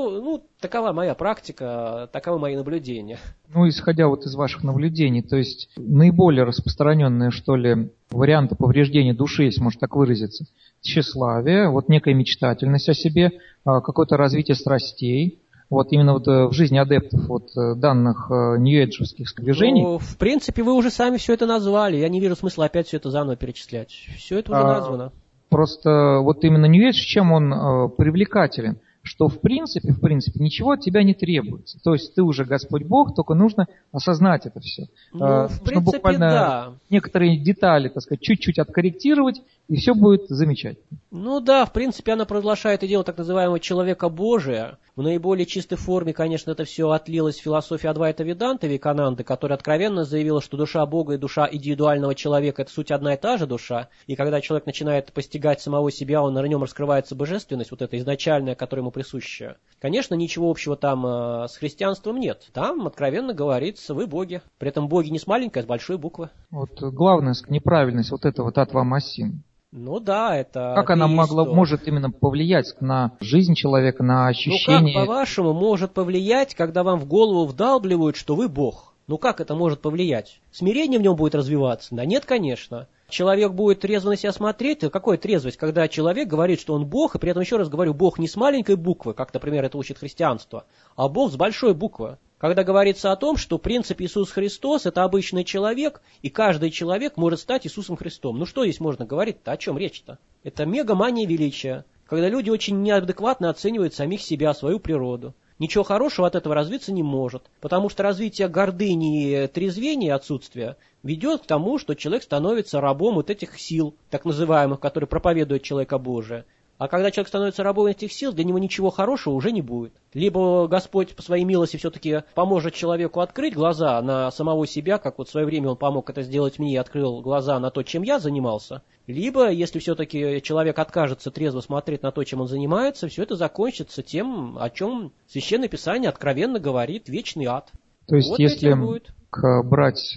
Такова моя практика, таковы мои наблюдения. Исходя вот из ваших наблюдений, то есть наиболее распространенные, что ли, варианты повреждения души, если можно так выразиться, тщеславие, вот некая мечтательность о себе, какое-то развитие страстей. Вот именно в жизни адептов данных нью-эйджевских движений. В принципе, вы уже сами все это назвали. Я не вижу смысла опять все это заново перечислять. Все это уже названо. Просто вот именно нью-эйдж, чем он привлекателен? Что в принципе, ничего от тебя не требуется. То есть ты уже Господь Бог, только нужно осознать это все. В принципе, буквально да. Некоторые детали, так сказать, чуть-чуть откорректировать, и все будет замечательно. В принципе, она провозглашает идею так называемого человека Божия. В наиболее чистой форме, конечно, это все отлилось в философии Адвайта Веданты Викананды, которая откровенно заявила, что душа Бога и душа индивидуального человека – это суть одна и та же душа. И когда человек начинает постигать самого себя, в нем раскрывается божественность, вот эта изначальная, которая ему присуща. Конечно, ничего общего там с христианством нет. Там откровенно говорится, вы боги. При этом боги не с маленькой, а с большой буквы. Главная неправильность этого татва массин. Это... Как она может именно повлиять на жизнь человека, на ощущение... Как, по-вашему, может повлиять, когда вам в голову вдалбливают, что вы Бог? Как это может повлиять? Смирение в нем будет развиваться? Да нет, конечно. Человек будет трезво на себя смотреть. Какая трезвость, когда человек говорит, что он Бог, и при этом, еще раз говорю, Бог не с маленькой буквы, как, например, это учит христианство, а Бог с большой буквы. Когда говорится о том, что в принципе Иисус Христос – это обычный человек, и каждый человек может стать Иисусом Христом. Что здесь можно говорить-то? О чем речь-то? Это мегамания величия, когда люди очень неадекватно оценивают самих себя, свою природу. Ничего хорошего от этого развиться не может, потому что развитие гордыни и трезвения, отсутствия, ведет к тому, что человек становится рабом вот этих сил, так называемых, которые проповедуют человека Божия. А когда человек становится рабом этих сил, для него ничего хорошего уже не будет. Либо Господь по своей милости все-таки поможет человеку открыть глаза на самого себя, как вот в свое время он помог это сделать мне и открыл глаза на то, чем я занимался. Либо, если все-таки человек откажется трезво смотреть на то, чем он занимается, все это закончится тем, о чем Священное Писание откровенно говорит: вечный ад. То есть, вот если будет. брать,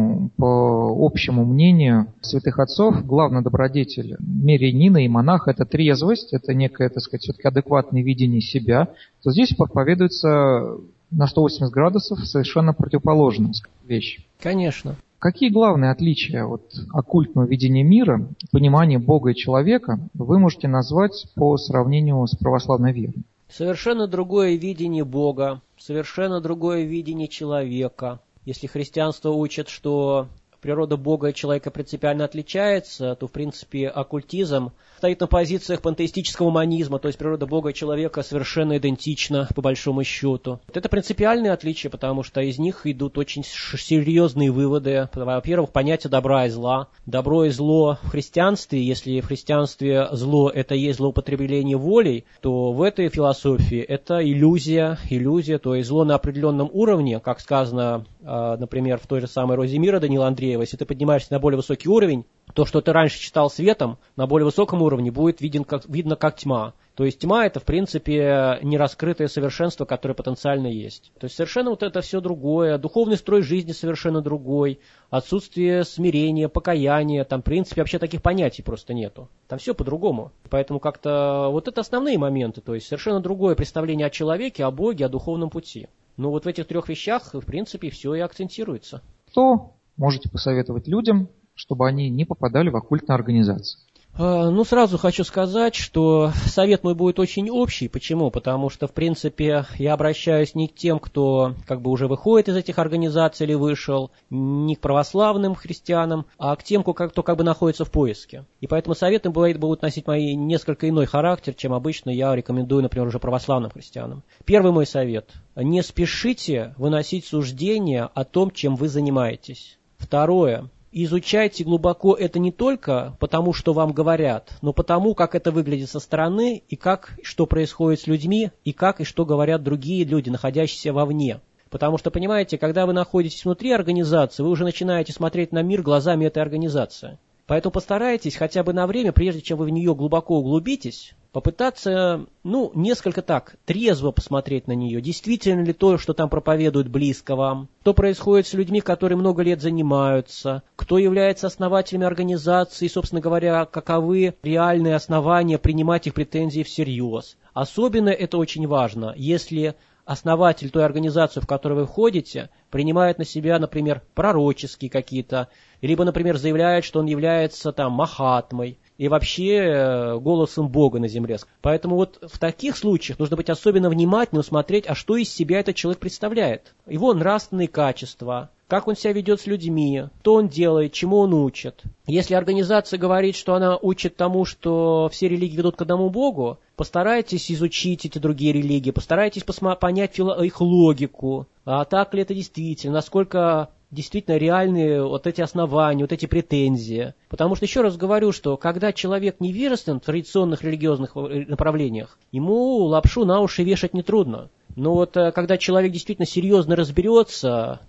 по общему мнению святых отцов, главный добродетель мирянина и монаха – это трезвость, это некое, так сказать, все-таки адекватное видение себя, то здесь проповедуется на 180 градусов совершенно противоположная вещь. Конечно. Какие главные отличия от оккультного видения мира, понимания Бога и человека вы можете назвать по сравнению с православной верой? Совершенно другое видение Бога, совершенно другое видение человека. Если христианство учит, что природа Бога и человека принципиально отличается, то, в принципе, оккультизм стоит на позициях пантеистического монизма, то есть природа Бога и человека совершенно идентична, по большому счету. Это принципиальные отличия, потому что из них идут очень серьезные выводы. Во-первых, понятие добра и зла. Добро и зло в христианстве, если в христианстве зло – это есть злоупотребление волей, то в этой философии это иллюзия, то есть зло на определенном уровне, как сказано, например, в той же самой Розе мира Данила Андреева. Если ты поднимаешься на более высокий уровень, то, что ты раньше считал светом, на более высоком уровне будет видно как тьма. То есть тьма – это, в принципе, нераскрытое совершенство, которое потенциально есть. То есть совершенно вот это все другое. Духовный строй жизни совершенно другой. Отсутствие смирения, покаяния. Там, в принципе, вообще таких понятий просто нету. Там все по-другому. Поэтому как-то вот это основные моменты. То есть совершенно другое представление о человеке, о Боге, о духовном пути. Но вот в этих трех вещах, в принципе, все и акцентируется. Что можете посоветовать людям, чтобы они не попадали в оккультные организации? Сразу хочу сказать, что совет мой будет очень общий. Почему? Потому что, в принципе, я обращаюсь не к тем, кто как бы уже выходит из этих организаций или вышел, не к православным христианам, а к тем, кто как бы находится в поиске. И поэтому советы будут носить мои несколько иной характер, чем обычно я рекомендую, например, уже православным христианам. Первый мой совет. Не спешите выносить суждения о том, чем вы занимаетесь. Второе. Изучайте глубоко это не только потому, что вам говорят, но потому, как это выглядит со стороны, и что происходит с людьми, и что говорят другие люди, находящиеся вовне. Потому что, понимаете, когда вы находитесь внутри организации, вы уже начинаете смотреть на мир глазами этой организации. Поэтому постарайтесь хотя бы на время, прежде чем вы в нее глубоко углубитесь, попытаться, несколько трезво посмотреть на нее. Действительно ли то, что там проповедуют, близко вам? Что происходит с людьми, которые много лет занимаются? Кто является основателями организации? И, собственно говоря, каковы реальные основания принимать их претензии всерьез? Особенно это очень важно, если основатель той организации, в которую вы входите, принимает на себя, например, пророческие какие-то, либо, например, заявляет, что он является махатмой и вообще голосом Бога на земле. Поэтому вот в таких случаях нужно быть особенно внимательным, смотреть, а что из себя этот человек представляет. Его нравственные качества, как он себя ведет с людьми, что он делает, чему он учит. Если организация говорит, что она учит тому, что все религии ведут к одному Богу, постарайтесь изучить эти другие религии, постарайтесь понять их логику, а так ли это действительно, насколько действительно реальные вот эти основания, вот эти претензии. Потому что, еще раз говорю, что когда человек невежествен в традиционных религиозных направлениях, ему лапшу на уши вешать нетрудно. Но вот когда человек действительно серьезно разберется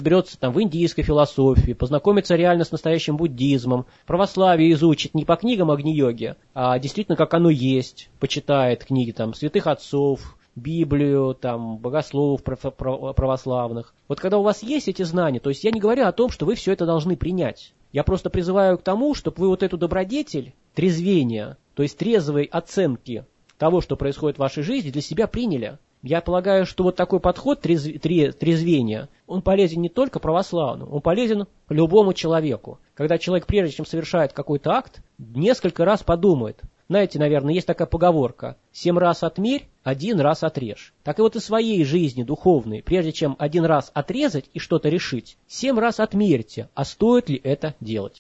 в индийской философии, познакомится реально с настоящим буддизмом, православие изучит не по книгам Агни-йоги, а действительно как оно есть, почитает книги святых отцов, Библию, богословов православных. Вот когда у вас есть эти знания, то есть я не говорю о том, что вы все это должны принять. Я просто призываю к тому, чтобы вы вот эту добродетель, трезвения, то есть трезвой оценки того, что происходит в вашей жизни, для себя приняли. Я полагаю, что вот такой подход трезвения, он полезен не только православному, он полезен любому человеку. Когда человек, прежде чем совершает какой-то акт, несколько раз подумает. Знаете, наверное, есть такая поговорка: 7 раз отмерь, 1 раз отрежь. Так и вот и своей жизни духовной, прежде чем 1 раз отрезать и что-то решить, 7 раз отмерьте, а стоит ли это делать.